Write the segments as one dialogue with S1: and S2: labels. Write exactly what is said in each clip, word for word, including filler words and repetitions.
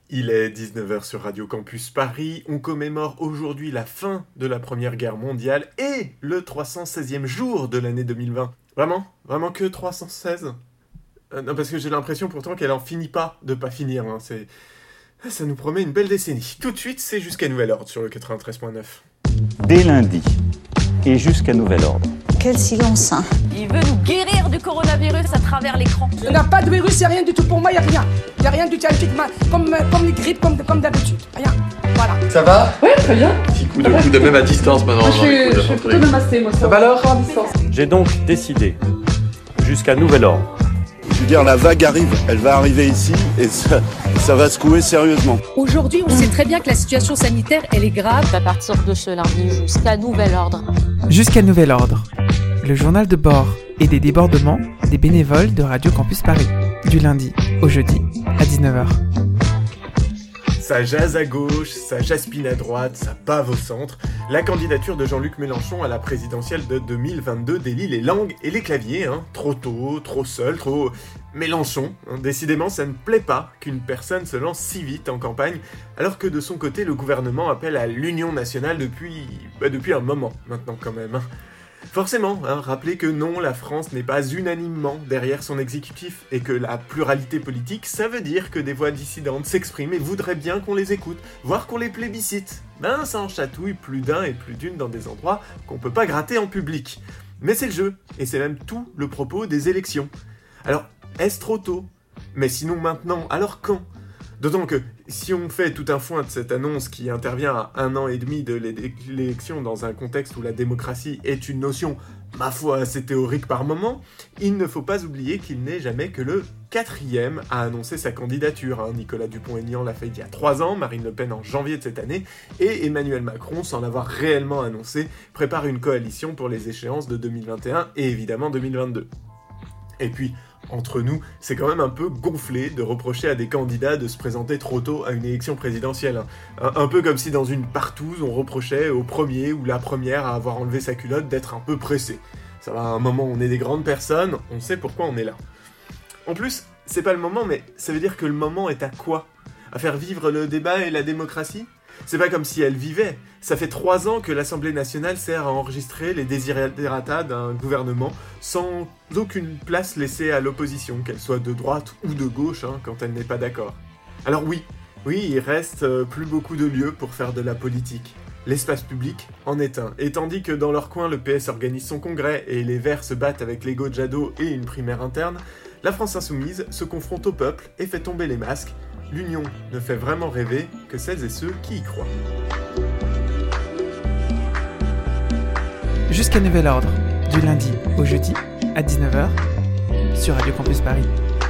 S1: Il est dix-neuf heures sur Radio Campus Paris, on commémore aujourd'hui la fin de la Première Guerre mondiale et le trois cent seizième jour de l'année deux mille vingt. Vraiment ? Vraiment que trois cent seize ? euh, Non, parce que j'ai l'impression pourtant qu'elle en finit pas de pas finir, hein. C'est... ça nous promet une belle décennie. Tout de suite, c'est Jusqu'à Nouvel Ordre sur le quatre-vingt-treize point neuf.
S2: Dès lundi et jusqu'à Nouvel Ordre.
S3: Quel silence, hein.
S4: Il veut nous guérir du coronavirus à travers l'écran.
S5: Il n'y a pas de virus, c'est rien du tout. Pour moi, il n'y a rien. Il n'y a rien du tout. Comme, comme les grippes, comme, comme d'habitude. Rien. Voilà.
S6: Ça va ?
S7: Oui, très bien.
S6: Petit coup de coude, même à distance maintenant.
S7: Moi, je suis, je suis plutôt namasté, moi.
S6: Ça va alors ?
S7: À distance.
S2: J'ai donc décidé, jusqu'à Nouvel Ordre.
S8: Je veux dire, la vague arrive, elle va arriver ici et ça, ça va secouer sérieusement.
S9: Aujourd'hui, on sait très bien que la situation sanitaire, elle est grave.
S4: À partir de ce lundi, jusqu'à Nouvel Ordre.
S10: Jusqu'à Nouvel Ordre, le journal de bord et des débordements des bénévoles de Radio Campus Paris, du lundi au jeudi à dix-neuf heures.
S1: Ça jase à gauche, ça jaspine à droite, ça bave au centre. La candidature de Jean-Luc Mélenchon à la présidentielle de deux mille vingt-deux délie les langues et les claviers, hein. Trop tôt, trop seul, trop... Mélenchon, hein. Décidément, ça ne plaît pas qu'une personne se lance si vite en campagne, alors que de son côté, le gouvernement appelle à l'union nationale depuis... Bah, depuis un moment, maintenant quand même, hein. Forcément, hein, rappelez que non, la France n'est pas unanimement derrière son exécutif, et que la pluralité politique, ça veut dire que des voix dissidentes s'expriment et voudraient bien qu'on les écoute, voire qu'on les plébiscite. Ben, ça en chatouille plus d'un et plus d'une dans des endroits qu'on peut pas gratter en public. Mais c'est le jeu, et c'est même tout le propos des élections. Alors, est-ce trop tôt ? Mais sinon maintenant, alors quand ? D'autant que, si on fait tout un foin de cette annonce qui intervient à un an et demi de l'élection dans un contexte où la démocratie est une notion, ma foi, assez théorique par moment, il ne faut pas oublier qu'il n'est jamais que le quatrième à annoncer sa candidature. Hein. Nicolas Dupont-Aignan l'a fait il y a trois ans, Marine Le Pen en janvier de cette année, et Emmanuel Macron, sans l'avoir réellement annoncé, prépare une coalition pour les échéances de deux mille vingt et un et évidemment deux mille vingt-deux. Et puis, entre nous, c'est quand même un peu gonflé de reprocher à des candidats de se présenter trop tôt à une élection présidentielle. Un, un peu comme si dans une partouze, on reprochait au premier ou la première à avoir enlevé sa culotte d'être un peu pressé. Ça va, à un moment où on est des grandes personnes, on sait pourquoi on est là. En plus, c'est pas le moment, mais ça veut dire que le moment est à quoi ? À faire vivre le débat et la démocratie ? C'est pas comme si elle vivait. Ça fait trois ans que l'Assemblée nationale sert à enregistrer les desiderata d'un gouvernement sans aucune place laissée à l'opposition, qu'elle soit de droite ou de gauche, hein, quand elle n'est pas d'accord. Alors oui, oui, il reste euh, plus beaucoup de lieux pour faire de la politique. L'espace public en est un. Et tandis que dans leur coin, le P S organise son congrès et les Verts se battent avec l'ego de Jadot et une primaire interne, la France insoumise se confronte au peuple et fait tomber les masques. L'union ne fait vraiment rêver que celles et ceux qui y croient.
S10: Jusqu'à Nouvel Ordre, du lundi au jeudi à dix-neuf heures sur Radio Campus Paris.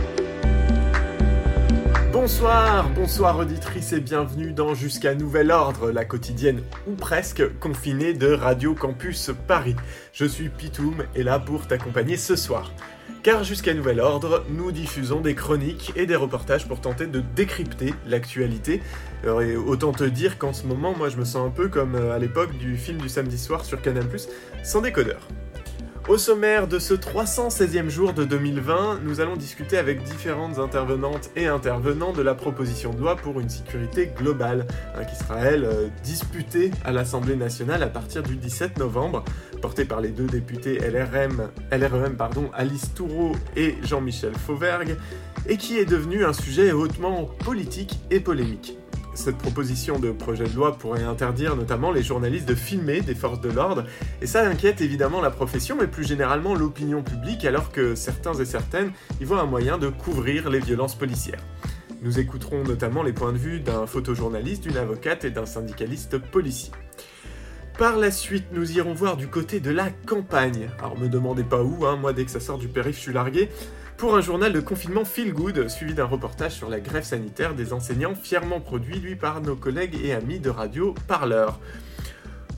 S1: Bonsoir, bonsoir auditrices et bienvenue dans Jusqu'à Nouvel Ordre, la quotidienne ou presque confinée de Radio Campus Paris. Je suis Pitoum et là pour t'accompagner ce soir. Car jusqu'à Nouvel Ordre, nous diffusons des chroniques et des reportages pour tenter de décrypter l'actualité. Alors, et autant te dire qu'en ce moment, moi je me sens un peu comme à l'époque du film du samedi soir sur Canal plus, sans décodeur. Au sommaire de ce trois cent seizième jour de deux mille vingt, nous allons discuter avec différentes intervenantes et intervenants de la proposition de loi pour une sécurité globale, hein, qui sera, elle, euh, disputée à l'Assemblée nationale à partir du dix-sept novembre, portée par les deux députés L R M, L R E M pardon, Alice Thourot et Jean-Michel Fauvergue, et qui est devenu un sujet hautement politique et polémique. Cette proposition de projet de loi pourrait interdire notamment les journalistes de filmer des forces de l'ordre, et ça inquiète évidemment la profession, mais plus généralement l'opinion publique, alors que certains et certaines y voient un moyen de couvrir les violences policières. Nous écouterons notamment les points de vue d'un photojournaliste, d'une avocate et d'un syndicaliste policier. Par la suite, nous irons voir du côté de la campagne. Alors me demandez pas où, hein, moi dès que ça sort du périph' je suis largué, pour un journal de confinement Feel Good, suivi d'un reportage sur la grève sanitaire des enseignants fièrement produit, lui, par nos collègues et amis de Radio Parleur.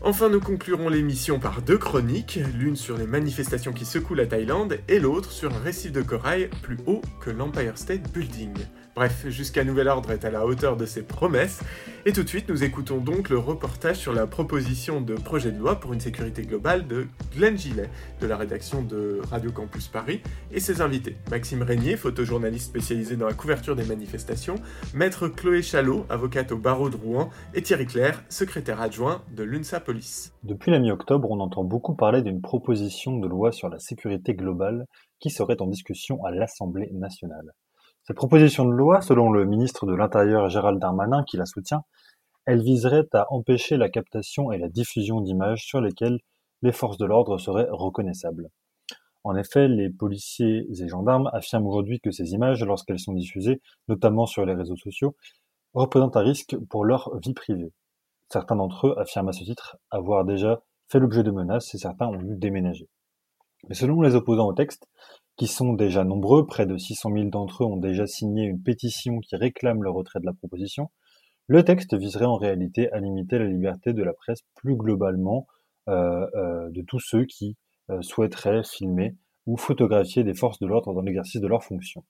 S1: Enfin, nous conclurons l'émission par deux chroniques, l'une sur les manifestations qui secouent la Thaïlande et l'autre sur un récif de corail plus haut que l'Empire State Building. Bref, Jusqu'à Nouvel Ordre est à la hauteur de ses promesses, et tout de suite nous écoutons donc le reportage sur la proposition de projet de loi pour une sécurité globale de Glenn Gillet, de la rédaction de Radio Campus Paris, et ses invités, Maxime Régnier, photojournaliste spécialisé dans la couverture des manifestations, maître Chloé Chalot, avocate au barreau de Rouen, et Thierry Clerc, secrétaire adjoint de l'UNSA Police.
S3: Depuis la mi-octobre, on entend beaucoup parler d'une proposition de loi sur la sécurité globale qui serait en discussion à l'Assemblée nationale. Cette proposition de loi, selon le ministre de l'Intérieur Gérald Darmanin qui la soutient, elle viserait à empêcher la captation et la diffusion d'images sur lesquelles les forces de l'ordre seraient reconnaissables. En effet, les policiers et gendarmes affirment aujourd'hui que ces images, lorsqu'elles sont diffusées, notamment sur les réseaux sociaux, représentent un risque pour leur vie privée. Certains d'entre eux affirment à ce titre avoir déjà fait l'objet de menaces et certains ont dû déménager. Mais selon les opposants au texte, qui sont déjà nombreux, près de six cent mille d'entre eux ont déjà signé une pétition qui réclame le retrait de la proposition, le texte viserait en réalité à limiter la liberté de la presse plus globalement euh, euh, de tous ceux qui euh, souhaiteraient filmer ou photographier des forces de l'ordre dans l'exercice de leurs fonctions.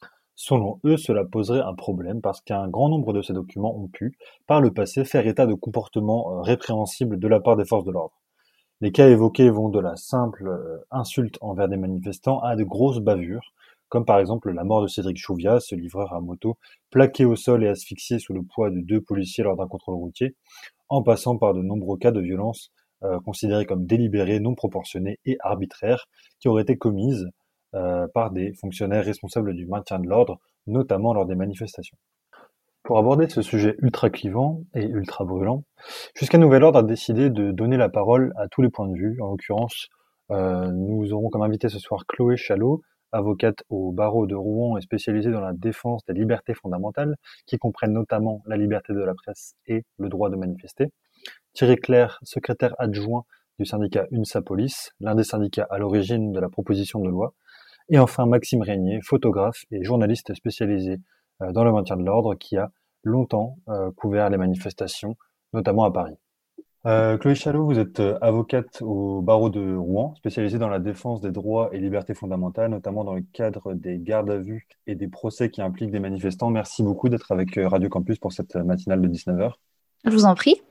S3: Selon eux, cela poserait un problème parce qu'un grand nombre de ces documents ont pu, par le passé, faire état de comportements euh, répréhensibles de la part des forces de l'ordre. Les cas évoqués vont de la simple euh, insulte envers des manifestants à de grosses bavures, comme par exemple la mort de Cédric Chouviat, ce livreur à moto, plaqué au sol et asphyxié sous le poids de deux policiers lors d'un contrôle routier, en passant par de nombreux cas de violence euh, considérés comme délibérés, non proportionnés et arbitraires, qui auraient été commises euh, par des fonctionnaires responsables du maintien de l'ordre, notamment lors des manifestations. Pour aborder ce sujet ultra clivant et ultra brûlant, Jusqu'à Nouvel Ordre a décidé de donner la parole à tous les points de vue. En l'occurrence, euh, nous aurons comme invité ce soir Chloé Chalot, avocate au barreau de Rouen et spécialisée dans la défense des libertés fondamentales, qui comprennent notamment la liberté de la presse et le droit de manifester. Thierry Clerc, secrétaire adjoint du syndicat UNSA Police, l'un des syndicats à l'origine de la proposition de loi. Et enfin Maxime Régnier, photographe et journaliste spécialisé dans le maintien de l'ordre, qui a longtemps euh, couvert les manifestations, notamment à Paris. Euh, Chloé Chalot, vous êtes avocate au barreau de Rouen, spécialisée dans la défense des droits et libertés fondamentales, notamment dans le cadre des gardes à vue et des procès qui impliquent des manifestants. Merci beaucoup d'être avec Radio Campus pour cette matinale de dix-neuf heures.
S11: Je vous en prie.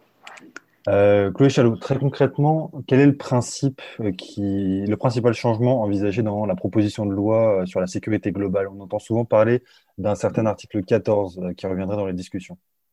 S3: Euh, Chloé Chalot, très concrètement, quel est le principe qui, le principal changement envisagé dans la proposition de loi sur la sécurité globale? On entend souvent parler d'un certain article quatorze qui reviendrait dans les discussions.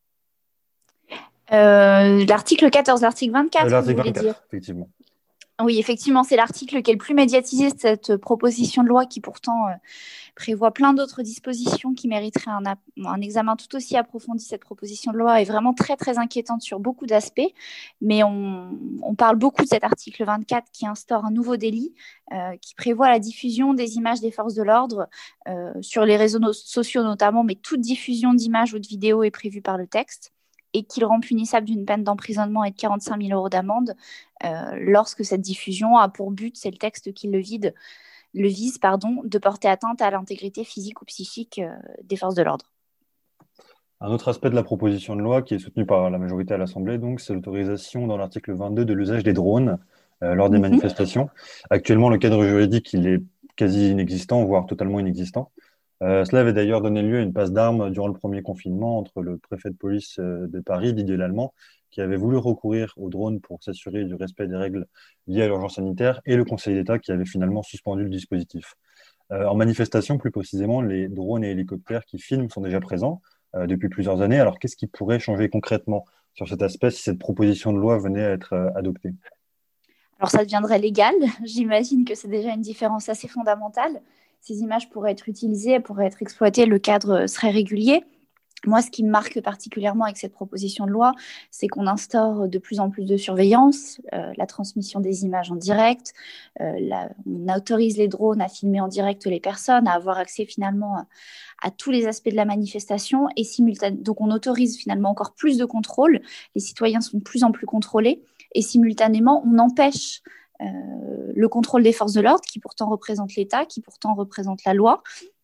S11: Euh, l'article quatorze, l'article vingt-quatre,
S3: euh, l'article
S11: vous voulez
S3: vingt-quatre,
S11: dire.
S3: Effectivement.
S11: Oui, effectivement, c'est l'article qui est le plus médiatisé de cette proposition de loi qui pourtant euh, prévoit plein d'autres dispositions qui mériteraient un, un examen tout aussi approfondi. Cette proposition de loi est vraiment très, très inquiétante sur beaucoup d'aspects, mais on, on parle beaucoup de cet article vingt-quatre qui instaure un nouveau délit euh, qui prévoit la diffusion des images des forces de l'ordre euh, sur les réseaux no- sociaux notamment, mais toute diffusion d'images ou de vidéos est prévue par le texte, et qu'il rend punissable d'une peine d'emprisonnement et de quarante-cinq mille euros d'amende euh, lorsque cette diffusion a pour but, c'est le texte qui le, vide, le vise, pardon, de porter atteinte à l'intégrité physique ou psychique euh, des forces de l'ordre.
S3: Un autre aspect de la proposition de loi qui est soutenu par la majorité à l'Assemblée, donc, c'est l'autorisation dans l'article vingt-deux de l'usage des drones euh, lors des mmh. manifestations. Actuellement, le cadre juridique il est quasi inexistant, voire totalement inexistant. Euh, cela avait d'ailleurs donné lieu à une passe d'armes durant le premier confinement entre le préfet de police euh, de Paris, Didier Lallemand, qui avait voulu recourir aux drones pour s'assurer du respect des règles liées à l'urgence sanitaire, et le Conseil d'État qui avait finalement suspendu le dispositif. Euh, en manifestation, plus précisément, les drones et hélicoptères qui filment sont déjà présents euh, depuis plusieurs années. Alors, qu'est-ce qui pourrait changer concrètement sur cet aspect si cette proposition de loi venait à être euh, adoptée ?
S11: Alors, ça deviendrait légal. J'imagine que c'est déjà une différence assez fondamentale. Ces images pourraient être utilisées, pourraient être exploitées, le cadre serait régulier. Moi, ce qui me marque particulièrement avec cette proposition de loi, c'est qu'on instaure de plus en plus de surveillance, euh, la transmission des images en direct, euh, la, on autorise les drones à filmer en direct les personnes, à avoir accès finalement à, à tous les aspects de la manifestation, et simultanément, donc on autorise finalement encore plus de contrôle, les citoyens sont de plus en plus contrôlés, et simultanément, on empêche Euh, le contrôle des forces de l'ordre, qui pourtant représentent l'État, qui pourtant représentent la loi,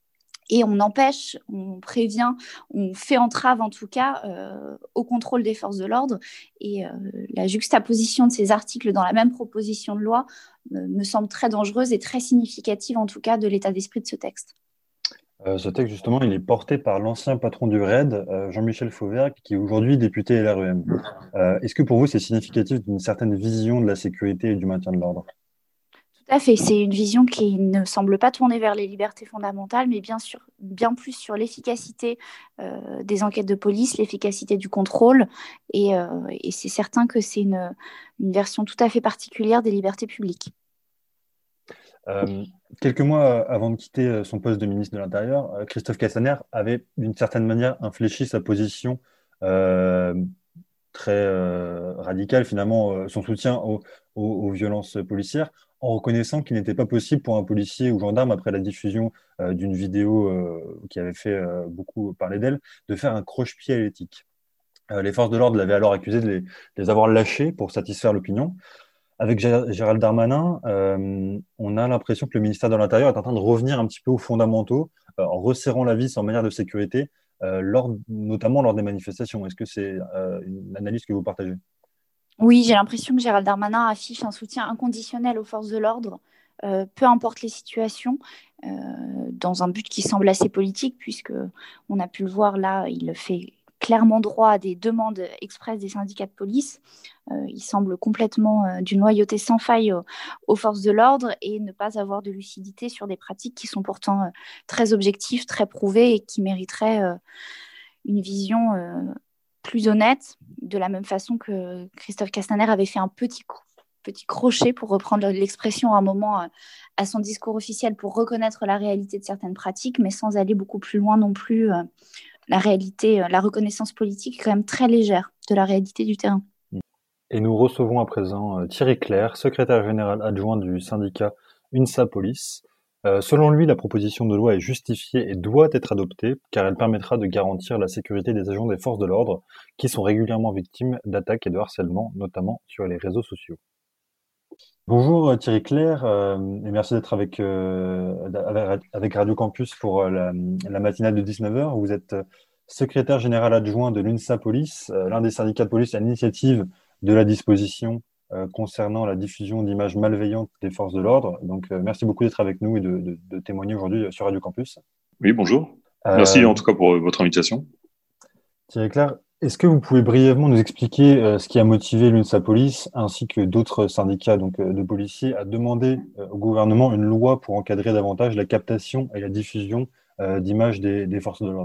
S11: Et on empêche, on prévient, on fait entrave en tout cas euh, au contrôle des forces de l'ordre. Et euh, la juxtaposition de ces articles dans la même proposition de loi euh, me semble très dangereuse et très significative en tout cas de l'état d'esprit de ce texte.
S3: Euh, ce texte, justement, il est porté par l'ancien patron du R A I D, euh, Jean-Michel Fauvergue, qui est aujourd'hui député L R E M. Euh, est-ce que pour vous, c'est significatif d'une certaine vision de la sécurité et du maintien de l'ordre ?
S11: Tout à fait, c'est une vision qui ne semble pas tourner vers les libertés fondamentales, mais bien, sûr, bien plus sur l'efficacité euh, des enquêtes de police, l'efficacité du contrôle, et, euh, et c'est certain que c'est une, une version tout à fait particulière des libertés publiques.
S3: Euh, quelques mois avant de quitter son poste de ministre de l'Intérieur, Christophe Castaner avait d'une certaine manière infléchi sa position euh, très euh, radicale, finalement, euh, son soutien aux, aux, aux violences policières, en reconnaissant qu'il n'était pas possible pour un policier ou gendarme, après la diffusion euh, d'une vidéo euh, qui avait fait euh, beaucoup parler d'elle, de faire un croche-pied à l'éthique. Euh, les forces de l'ordre l'avaient alors accusé de les, de les avoir lâchés pour satisfaire l'opinion. Avec Gérald Darmanin, euh, on a l'impression que le ministère de l'Intérieur est en train de revenir un petit peu aux fondamentaux, euh, en resserrant la vis en matière de sécurité, euh, lors, notamment lors des manifestations. Est-ce que c'est euh, une analyse que vous partagez ?
S11: Oui, j'ai l'impression que Gérald Darmanin affiche un soutien inconditionnel aux forces de l'ordre, euh, peu importe les situations, euh, dans un but qui semble assez politique, puisqu'on a pu le voir là, il fait clairement droit à des demandes expresses des syndicats de police. Euh, il semble complètement euh, d'une loyauté sans faille aux, aux forces de l'ordre et ne pas avoir de lucidité sur des pratiques qui sont pourtant euh, très objectives, très prouvées et qui mériteraient euh, une vision euh, plus honnête, de la même façon que Christophe Castaner avait fait un petit coup, petit crochet, pour reprendre l'expression à un moment euh, à son discours officiel, pour reconnaître la réalité de certaines pratiques, mais sans aller beaucoup plus loin non plus. Euh, la réalité, la reconnaissance politique est quand même très légère de la réalité du terrain.
S3: Et nous recevons à présent Thierry Clerc, secrétaire général adjoint du syndicat UNSA Police. Euh, selon lui, la proposition de loi est justifiée et doit être adoptée, car elle permettra de garantir la sécurité des agents des forces de l'ordre, qui sont régulièrement victimes d'attaques et de harcèlement, notamment sur les réseaux sociaux. Bonjour Thierry Clerc, euh, et merci d'être avec, euh, avec Radio Campus pour la, la matinale de dix-neuf heures. Vous êtes secrétaire général adjoint de l'UNSA Police, euh, l'un des syndicats de police à l'initiative de la disposition euh, concernant la diffusion d'images malveillantes des forces de l'ordre. Donc euh, merci beaucoup d'être avec nous et de, de, de témoigner aujourd'hui sur Radio Campus.
S12: Oui, bonjour. Euh, merci en tout cas pour votre invitation.
S3: Thierry Clerc, est-ce que vous pouvez brièvement nous expliquer euh, ce qui a motivé l'UNSA Police ainsi que d'autres syndicats donc, euh, de policiers à demander euh, au gouvernement une loi pour encadrer davantage la captation et la diffusion euh, d'images des, des forces de l'ordre ?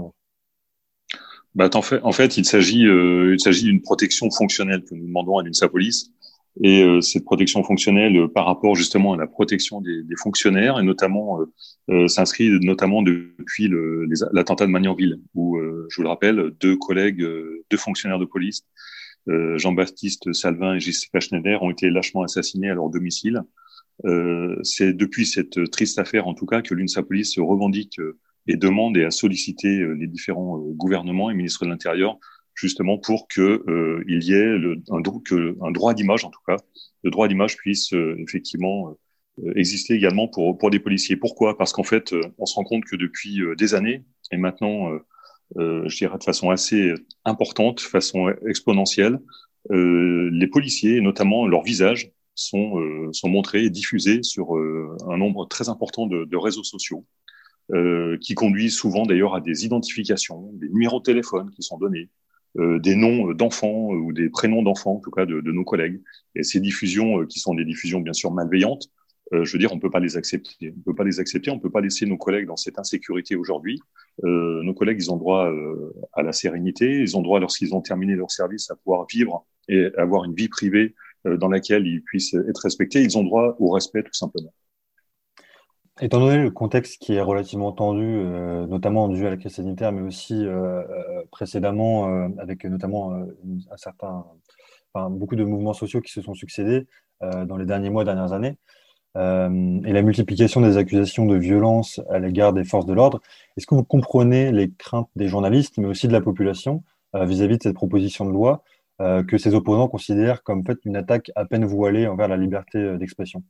S12: Bah, en fait, en fait, il s'agit, euh, il s'agit d'une protection fonctionnelle que nous demandons à l'UNSA Police. Et euh, cette protection fonctionnelle, euh, par rapport justement à la protection des, des fonctionnaires, et notamment euh, euh, s'inscrit notamment depuis le, les, l'attentat de Magnanville, où, euh, je vous le rappelle, deux collègues, euh, deux fonctionnaires de police, euh, Jean-Baptiste Salvin et Jessica Schneider, ont été lâchement assassinés à leur domicile. Euh, c'est depuis cette triste affaire, en tout cas, que l'UNSA Police se revendique euh, et demande et a sollicité euh, les différents euh, gouvernements et ministres de l'Intérieur, justement pour que euh, il y ait le, un, que, un droit d'image, en tout cas, le droit d'image puisse euh, effectivement euh, exister également pour pour des policiers. Pourquoi ? Parce qu'en fait, euh, on se rend compte que depuis euh, des années, et maintenant, euh, euh, je dirais de façon assez importante, de façon exponentielle, euh, les policiers, et notamment leurs visages, sont euh, sont montrés et diffusés sur euh, un nombre très important de, de réseaux sociaux, euh, qui conduisent souvent d'ailleurs à des identifications, des numéros de téléphone qui sont donnés, Euh, des noms d'enfants euh, ou des prénoms d'enfants, en tout cas de, de nos collègues. Et ces diffusions, euh, qui sont des diffusions bien sûr malveillantes, euh, je veux dire, on peut pas les accepter. On peut pas les accepter. On peut pas laisser nos collègues dans cette insécurité aujourd'hui. Euh, nos collègues, ils ont droit euh, à la sérénité. Ils ont droit, lorsqu'ils ont terminé leur service, à pouvoir vivre et avoir une vie privée euh, dans laquelle ils puissent être respectés. Ils ont droit au respect, tout simplement.
S3: Étant donné le contexte qui est relativement tendu, euh, notamment dû à la crise sanitaire, mais aussi euh, euh, précédemment, euh, avec notamment euh, un certain, enfin, beaucoup de mouvements sociaux qui se sont succédés euh, dans les derniers mois, dernières années, euh, et la multiplication des accusations de violence à l'égard des forces de l'ordre, est-ce que vous comprenez les craintes des journalistes, mais aussi de la population, euh, vis-à-vis de cette proposition de loi, euh, que ces opposants considèrent comme en fait une attaque à peine voilée envers la liberté d'expression ?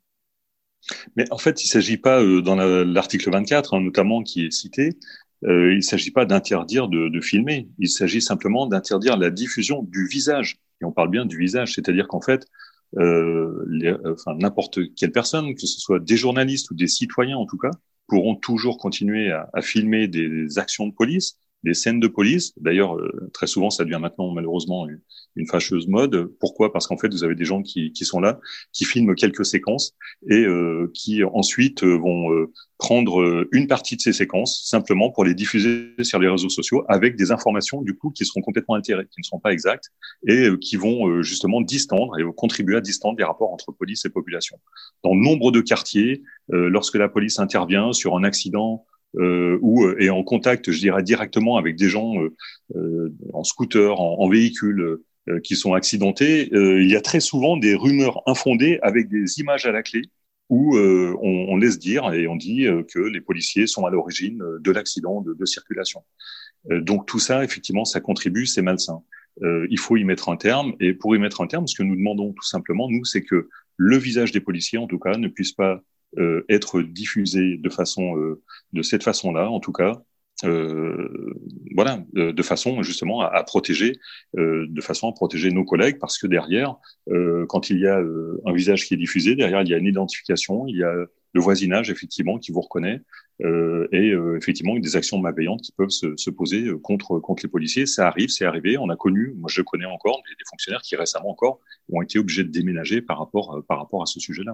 S12: Mais en fait, il ne s'agit pas, euh, dans la, l'article vingt-quatre, hein, notamment, qui est cité, euh, il ne s'agit pas d'interdire de, de filmer. Il s'agit simplement d'interdire la diffusion du visage. Et on parle bien du visage, c'est-à-dire qu'en fait, euh, les, euh, enfin, n'importe quelle personne, que ce soit des journalistes ou des citoyens en tout cas, pourront toujours continuer à, à filmer des actions de police, des scènes de police. D'ailleurs, euh, très souvent, ça devient maintenant malheureusement une, une fâcheuse mode. Pourquoi ? Parce qu'en fait, vous avez des gens qui, qui sont là, qui filment quelques séquences et euh, qui ensuite euh, vont euh, prendre euh, une partie de ces séquences simplement pour les diffuser sur les réseaux sociaux avec des informations du coup qui seront complètement altérées, qui ne seront pas exactes et euh, qui vont euh, justement distendre et contribuer à distendre les rapports entre police et population. Dans nombre de quartiers, euh, lorsque la police intervient sur un accident Euh, ou euh, est en contact, je dirais, directement avec des gens euh, euh, en scooter, en, en véhicule, euh, qui sont accidentés, euh, il y a très souvent des rumeurs infondées avec des images à la clé où euh, on, on laisse dire et on dit euh, que les policiers sont à l'origine de l'accident de, de circulation. Euh, donc tout ça, effectivement, ça contribue, c'est malsain. Euh, il faut y mettre un terme, et pour y mettre un terme, ce que nous demandons tout simplement, nous, c'est que le visage des policiers, en tout cas, ne puisse pas Euh, être diffusé de façon, euh, de cette façon-là, en tout cas, euh, voilà, de, de façon justement à, à protéger, euh, de façon à protéger nos collègues, parce que derrière, euh, quand il y a euh, un visage qui est diffusé, derrière il y a une identification, il y a le voisinage effectivement qui vous reconnaît, euh, et euh, effectivement des actions malveillantes qui peuvent se, se poser contre contre les policiers. Ça arrive, c'est arrivé. On a connu, moi je connais encore des, des fonctionnaires qui récemment encore ont été obligés de déménager par rapport par rapport à ce sujet-là.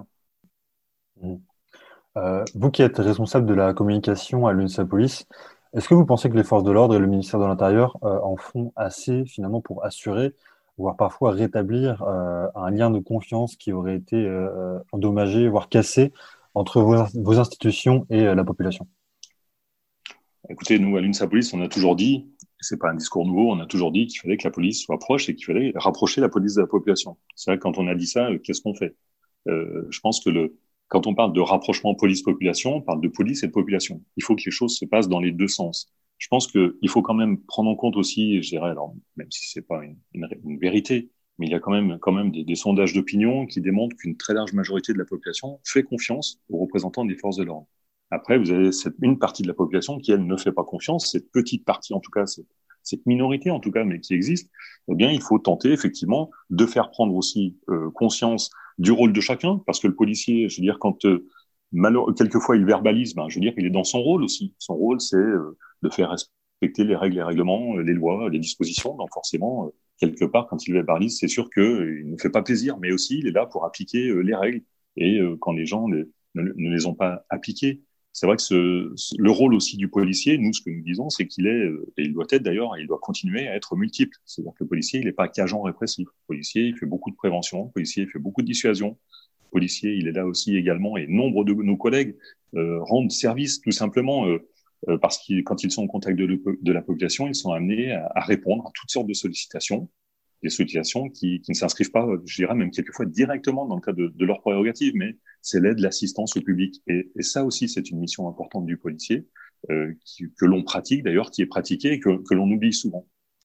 S3: Euh, vous qui êtes responsable de la communication à l'UNSA Police, est-ce que vous pensez que les forces de l'ordre et le ministère de l'Intérieur euh, en font assez finalement pour assurer, voire parfois rétablir euh, un lien de confiance qui aurait été euh, endommagé, voire cassé entre vos, vos institutions et euh, la population ?
S12: Écoutez, nous à l'UNSA Police, on a toujours dit, c'est pas un discours nouveau, on a toujours dit qu'il fallait que la police soit proche et qu'il fallait rapprocher la police de la population. C'est vrai que quand on a dit ça, qu'est-ce qu'on fait ? euh, Je pense que le Quand on parle de rapprochement police-population, on parle de police et de population. Il faut que les choses se passent dans les deux sens. Je pense qu'il faut quand même prendre en compte aussi, je dirais, alors même si c'est pas une, une, une vérité, mais il y a quand même, quand même des, des sondages d'opinion qui démontrent qu'une très large majorité de la population fait confiance aux représentants des forces de l'ordre. Après, vous avez cette, une partie de la population qui, elle, ne fait pas confiance, cette petite partie, en tout cas, cette, cette minorité, en tout cas, mais qui existe. Eh bien, il faut tenter, effectivement, de faire prendre aussi euh, conscience du rôle de chacun, parce que le policier, je veux dire, quand euh, malheureux, quelquefois il verbalise, ben, je veux dire, il est dans son rôle aussi. Son rôle, c'est euh, de faire respecter les règles, les règlements, les lois, les dispositions. Donc forcément, euh, quelque part, quand il verbalise, c'est sûr que euh, il ne fait pas plaisir, mais aussi il est là pour appliquer euh, les règles. Et euh, quand les gens les, ne, ne les ont pas appliquées, c'est vrai que ce, le rôle aussi du policier, nous, ce que nous disons, c'est qu'il est, et il doit être d'ailleurs, il doit continuer à être multiple. C'est-à-dire que le policier, il n'est pas qu'agent répressif. Le policier, il fait beaucoup de prévention. Le policier, il fait beaucoup de dissuasion. Le policier, il est là aussi également, et nombre de nos collègues euh, rendent service tout simplement euh, euh, parce que quand ils sont en contact de, de la population, ils sont amenés à, à répondre à toutes sortes de sollicitations, des sollicitations qui, qui ne s'inscrivent pas, je dirais même quelquefois directement dans le cadre de, de leurs prérogatives, mais c'est l'aide, l'assistance au public. Et, et ça aussi, c'est une mission importante du policier, euh, qui, que l'on pratique d'ailleurs, qui est pratiquée et que, que l'on oublie souvent.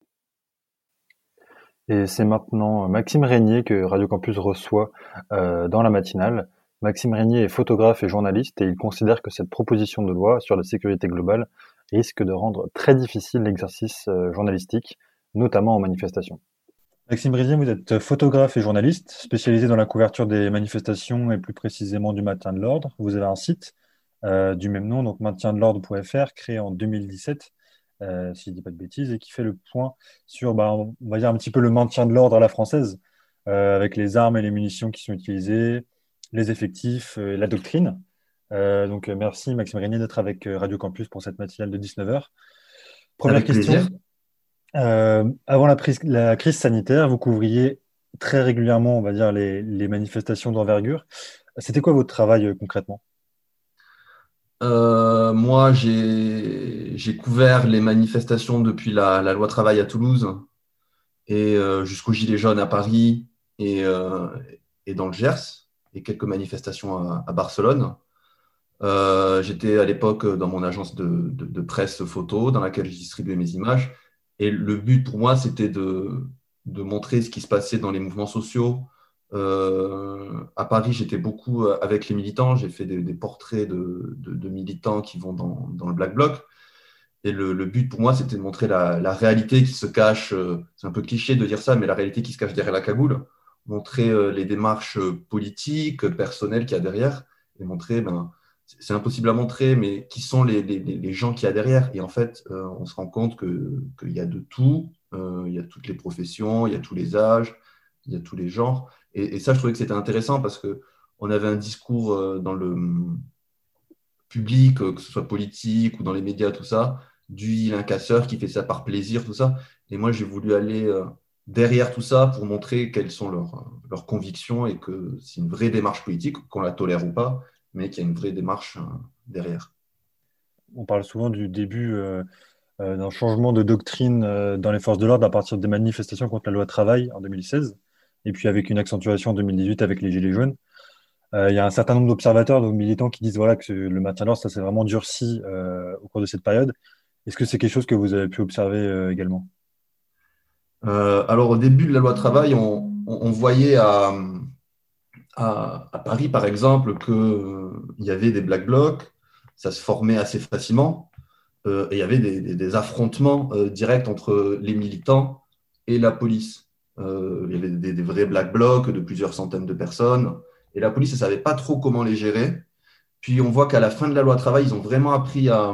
S3: Et c'est maintenant Maxime Régnier que Radio Campus reçoit euh, dans la matinale. Maxime Régnier est photographe et journaliste et il considère que cette proposition de loi sur la sécurité globale risque de rendre très difficile l'exercice euh, journalistique, notamment en manifestation. Maxime Régnier, vous êtes photographe et journaliste, spécialisé dans la couverture des manifestations et plus précisément du maintien de l'ordre. Vous avez un site euh, du même nom, donc maintien de l'ordre point f r, créé en deux mille dix-sept, euh, si je ne dis pas de bêtises, et qui fait le point sur, bah, on va dire un petit peu le maintien de l'ordre à la française, euh, avec les armes et les munitions qui sont utilisées, les effectifs, euh, la doctrine. Euh, donc merci Maxime Régnier d'être avec Radio Campus pour cette matinale de dix-neuf heures. Première
S13: avec
S3: question.
S13: Plaisir.
S3: Euh, avant la, prise, la crise sanitaire, vous couvriez très régulièrement, on va dire, les, les manifestations d'envergure. C'était quoi votre travail euh, concrètement ?
S13: euh, Moi, j'ai, j'ai couvert les manifestations depuis la, la loi travail à Toulouse et euh, jusqu'aux Gilets jaunes à Paris et, euh, et dans le Gers et quelques manifestations à, à Barcelone. Euh, j'étais à l'époque dans mon agence de, de, de presse photo dans laquelle je distribuais mes images. Et le but pour moi, c'était de, de montrer ce qui se passait dans les mouvements sociaux, Euh, à Paris, j'étais beaucoup avec les militants. J'ai fait des, des portraits de, de, de militants qui vont dans, dans le Black Bloc. Et le, le but pour moi, c'était de montrer la, la réalité qui se cache. Euh, c'est un peu cliché de dire ça, mais la réalité qui se cache derrière la cagoule. Montrer euh, les démarches politiques, personnelles qu'il y a derrière. Et montrer, ben, c'est impossible à montrer, mais qui sont les, les, les gens qu'il y a derrière. Et en fait, euh, on se rend compte que, qu'il y a de tout. Euh, il y a toutes les professions, il y a tous les âges, il y a tous les genres. Et, et ça, je trouvais que c'était intéressant parce qu'on avait un discours euh, dans le public, que ce soit politique ou dans les médias, tout ça, du il est un casseur qui fait ça par plaisir, tout ça. Et moi, j'ai voulu aller euh, derrière tout ça pour montrer quelles sont leurs, leurs convictions et que c'est une vraie démarche politique, qu'on la tolère ou pas, mais qu'il y a une vraie démarche euh, derrière.
S3: On parle souvent du début euh, euh, d'un changement de doctrine euh, dans les forces de l'ordre à partir des manifestations contre la loi travail en deux mille seize, et puis avec une accentuation en deux mille dix-huit avec les Gilets jaunes. Euh, il y a un certain nombre d'observateurs, donc militants, qui disent voilà, que le maintien de l'ordre, ça s'est vraiment durci euh, au cours de cette période. Est-ce que c'est quelque chose que vous avez pu observer euh, également?
S13: euh, Alors, au début de la loi travail, on, on, on voyait à, à, à Paris, par exemple, qu'il euh, y avait des Black Blocs, ça se formait assez facilement, euh, et il y avait des, des, des affrontements euh, directs entre les militants et la police. Euh, il y avait des, des vrais Black Blocs de plusieurs centaines de personnes, et la police ne savait pas trop comment les gérer. Puis on voit qu'à la fin de la loi travail, ils ont vraiment appris à...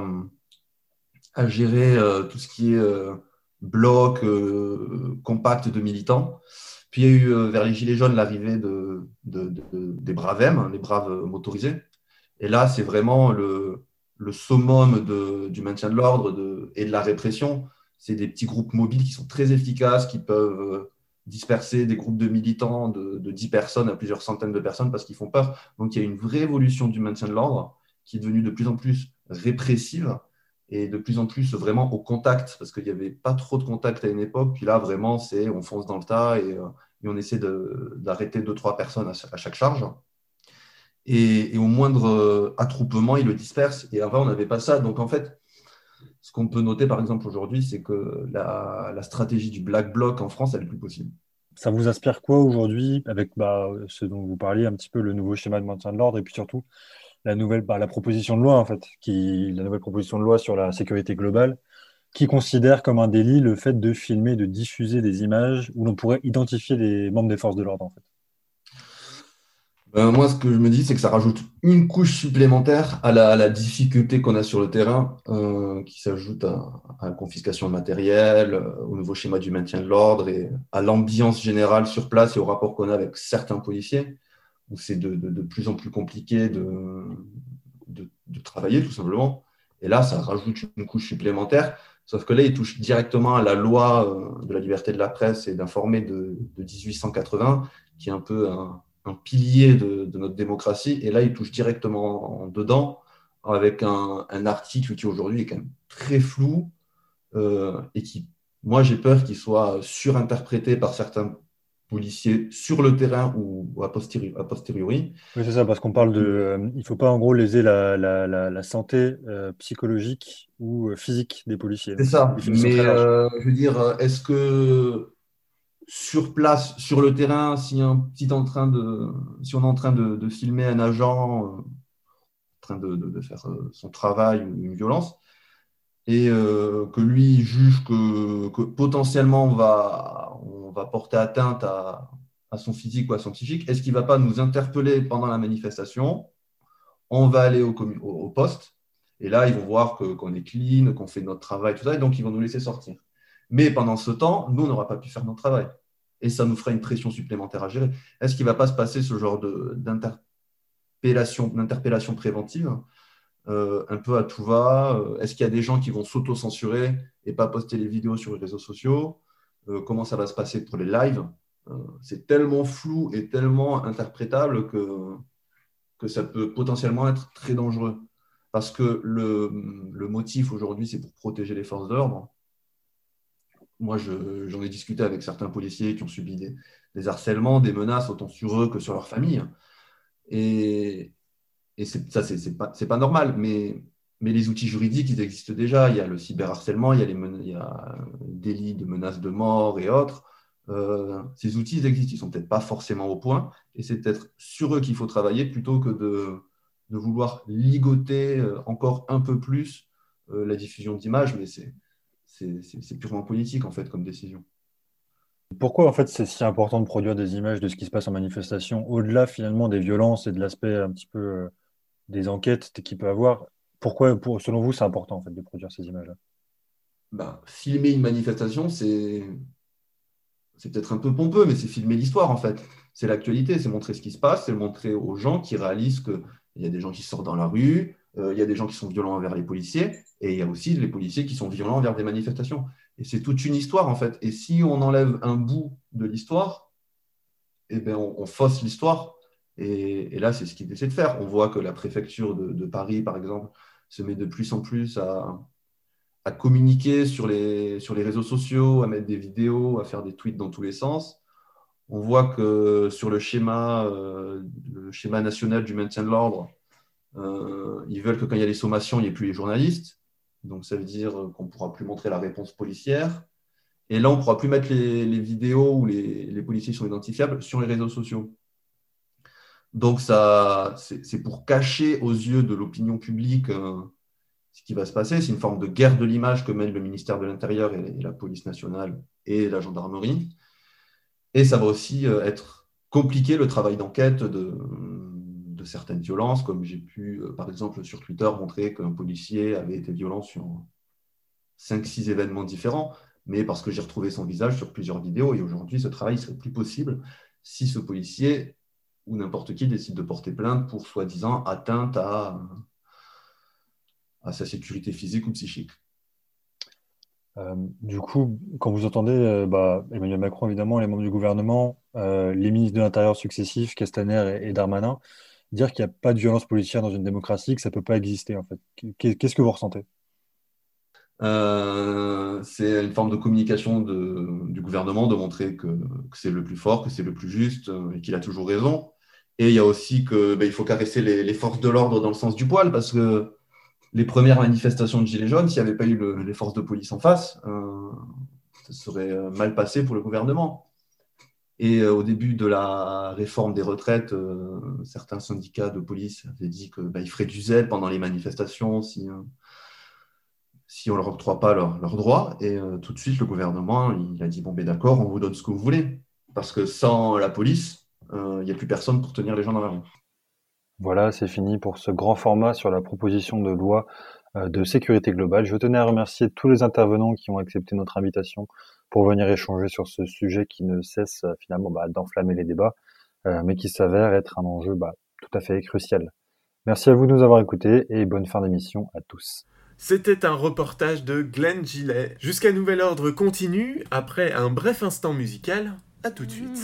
S13: à gérer euh, tout ce qui est euh, bloc, euh, compact de militants. Puis il y a eu, euh, vers les Gilets jaunes, l'arrivée de, de, de, des Braves M, les braves motorisés. Et là, c'est vraiment le, le summum de, du maintien de l'ordre de, et de la répression. C'est des petits groupes mobiles qui sont très efficaces, qui peuvent euh, disperser des groupes de militants de, de dix personnes à plusieurs centaines de personnes parce qu'ils font peur. Donc il y a une vraie évolution du maintien de l'ordre qui est devenue de plus en plus répressive et de plus en plus vraiment au contact, parce qu'il n'y avait pas trop de contact à une époque. Puis là, vraiment, c'est on fonce dans le tas et, euh, et on essaie de, d'arrêter deux, trois personnes à, à chaque charge. Et, et au moindre attroupement, ils le dispersent. Et avant, on n'avait pas ça. Donc, en fait, ce qu'on peut noter, par exemple, aujourd'hui, c'est que la, la stratégie du Black Bloc en France, elle n'est plus possible.
S3: Ça vous inspire quoi aujourd'hui, avec bah, ce dont vous parliez, un petit peu le nouveau schéma de maintien de l'ordre, et puis surtout la nouvelle, bah, la proposition de loi, en fait, qui, la nouvelle proposition de loi sur la sécurité globale, qui considère comme un délit le fait de filmer, de diffuser des images où l'on pourrait identifier les membres des forces de l'ordre, en fait.
S13: Ben, moi, ce que je me dis, c'est que ça rajoute une couche supplémentaire à la, à la difficulté qu'on a sur le terrain, euh, qui s'ajoute à, à la confiscation de matériel, euh, au nouveau schéma du maintien de l'ordre et à l'ambiance générale sur place et au rapport qu'on a avec certains policiers, où c'est de, de, de plus en plus compliqué de, de, de travailler, tout simplement. Et là, ça rajoute une couche supplémentaire, sauf que là, il touche directement à la loi de la liberté de la presse et d'informer de, de dix-huit cent quatre-vingts, qui est un peu un, un pilier de, de notre démocratie. Et là, il touche directement en dedans, avec un, un article qui aujourd'hui est quand même très flou euh, et qui, moi, j'ai peur qu'il soit surinterprété par certains policiers sur le terrain ou a posteriori. A posteriori.
S3: Oui, c'est ça, parce qu'on parle de... Euh, il ne faut pas, en gros, léser la, la, la, la santé euh, psychologique ou euh, physique des policiers.
S13: C'est ça, mais euh, je veux dire, est-ce que sur place, sur le terrain, si, un petit en train de, si on est en train de, de filmer un agent euh, en train de, de, de faire euh, son travail ou une violence, et euh, que lui juge que, que potentiellement on va, on va porter atteinte à, à son physique ou à son psychique, est-ce qu'il ne va pas nous interpeller pendant la manifestation? On va aller au, au, au poste, et là, ils vont voir que, qu'on est clean, qu'on fait notre travail, tout ça, et donc ils vont nous laisser sortir. Mais pendant ce temps, nous, on n'aura pas pu faire notre travail. Et ça nous fera une pression supplémentaire à gérer. Est-ce qu'il ne va pas se passer ce genre de, d'interpellation, d'interpellation préventive Euh, un peu à tout va? Est-ce qu'il y a des gens qui vont s'auto-censurer et pas poster les vidéos sur les réseaux sociaux? euh, Comment ça va se passer pour les lives? euh, C'est tellement flou et tellement interprétable que, que ça peut potentiellement être très dangereux. Parce que le, le motif aujourd'hui, c'est pour protéger les forces de l'ordre. Moi, je, j'en ai discuté avec certains policiers qui ont subi des, des harcèlements, des menaces, autant sur eux que sur leur famille. Et... Et c'est, ça, c'est, c'est, pas, c'est pas normal, mais, mais les outils juridiques, ils existent déjà. Il y a le cyberharcèlement, il y a les men- il y a le délit de menaces de mort et autres. Euh, ces outils, ils existent, ils ne sont peut-être pas forcément au point, et c'est peut-être sur eux qu'il faut travailler plutôt que de, de vouloir ligoter encore un peu plus euh, la diffusion d'images, mais c'est, c'est, c'est, c'est purement politique en fait comme décision.
S3: Pourquoi en fait c'est si important de produire des images de ce qui se passe en manifestation, au-delà finalement des violences et de l'aspect un petit peu euh, des enquêtes qu'il peut avoir? Pourquoi, pour, selon vous, c'est important en fait de produire ces images-là?
S13: Ben, filmer une manifestation, c'est... c'est peut-être un peu pompeux, mais c'est filmer l'histoire, en fait. C'est l'actualité, c'est montrer ce qui se passe, c'est montrer aux gens qui réalisent qu'il y a des gens qui sortent dans la rue, euh, il y a des gens qui sont violents envers les policiers, et il y a aussi les policiers qui sont violents envers des manifestations. Et c'est toute une histoire, en fait. Et si on enlève un bout de l'histoire, eh ben, on, on fausse l'histoire. Et, et là, c'est ce qu'ils essaient de faire. On voit que la préfecture de, de Paris, par exemple, se met de plus en plus à... à communiquer sur les, sur les réseaux sociaux, à mettre des vidéos, à faire des tweets dans tous les sens. On voit que sur le schéma, euh, le schéma national du maintien de l'ordre, euh, ils veulent que quand il y a les sommations, il n'y ait plus les journalistes. Donc, ça veut dire qu'on ne pourra plus montrer la réponse policière. Et là, on ne pourra plus mettre les, les vidéos où les, les policiers sont identifiables sur les réseaux sociaux. Donc, ça, c'est, c'est pour cacher aux yeux de l'opinion publique euh, ce qui va se passer. C'est une forme de guerre de l'image que mène le ministère de l'Intérieur et, et la police nationale et la gendarmerie. Et ça va aussi euh, être compliqué le travail d'enquête de, de certaines violences, comme j'ai pu, euh, par exemple, sur Twitter, montrer qu'un policier avait été violent sur cinq six événements différents, mais parce que j'ai retrouvé son visage sur plusieurs vidéos. Et aujourd'hui, ce travail ne serait plus possible si ce policier ou n'importe qui décide de porter plainte pour soi-disant atteinte à, à sa sécurité physique ou psychique.
S3: Euh, du coup, quand vous entendez euh, bah, Emmanuel Macron, évidemment, les membres du gouvernement, euh, les ministres de l'Intérieur successifs, Castaner et, et Darmanin, dire qu'il n'y a pas de violence policière dans une démocratie, que ça ne peut pas exister, en fait. Qu'est-ce que vous ressentez?
S13: Euh, c'est une forme de communication de, du gouvernement, de montrer que, que c'est le plus fort, que c'est le plus juste euh, et qu'il a toujours raison. Et il y a aussi qu'il ben, faut caresser les, les forces de l'ordre dans le sens du poil, parce que les premières manifestations de Gilets jaunes, s'il n'y avait pas eu le, les forces de police en face, euh, ça serait mal passé pour le gouvernement. Et euh, au début de la réforme des retraites, euh, certains syndicats de police avaient dit qu'ils bah, feraient du zèle pendant les manifestations si, euh, si on ne leur octroie pas leurs leur droits. Et euh, tout de suite, le gouvernement il a dit bon, ben, d'accord, on vous donne ce que vous voulez. Parce que sans la police, il euh, n'y a plus personne pour tenir les gens dans la rue.
S3: Voilà, c'est fini pour ce grand format sur la proposition de loi de sécurité globale. Je tenais à remercier tous les intervenants qui ont accepté notre invitation pour venir échanger sur ce sujet qui ne cesse finalement bah, d'enflammer les débats, euh, mais qui s'avère être un enjeu bah, tout à fait crucial. Merci à vous de nous avoir écoutés et bonne fin d'émission à tous.
S1: C'était un reportage de Glenn Gillet. Jusqu'à nouvel ordre continue, après un bref instant musical, à tout de suite.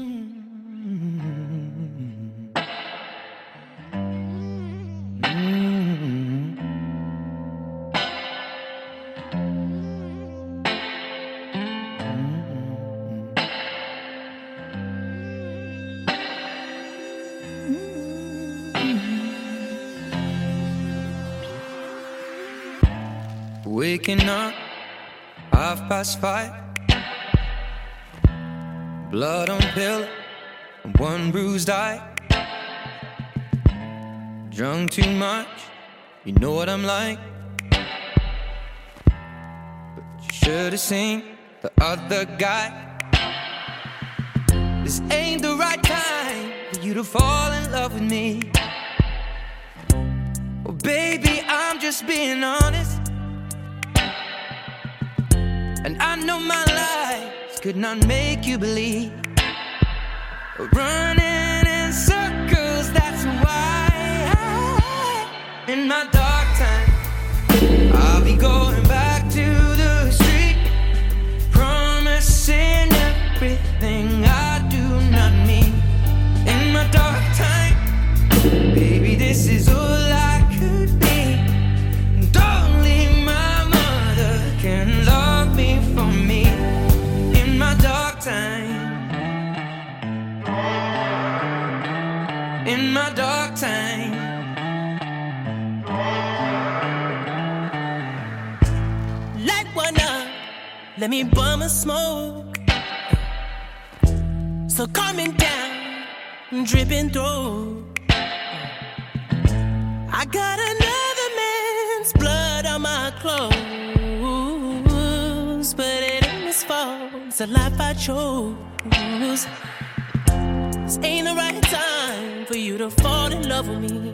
S14: Waking up, half past five. Blood on pillow, one bruised eye. Drunk too much, you know what I'm like. But you should have seen the other guy. This ain't the right time for you to fall in love with me. Well, baby, I'm just being honest. And I know my lies could not make you believe. Running in circles, that's why I, in my dark time, I'll be going back to the street, promising everything I do not need. In my dark time, baby, this is all I could be. And only my mother can love me for me. In my dark time, in my dark time, light one up, let me bum a smoke. still coming down, dripping through. I got another man's blood on my clothes, but it ain't his fault, it's a life I chose. This ain't the right time for you to fall in love with me.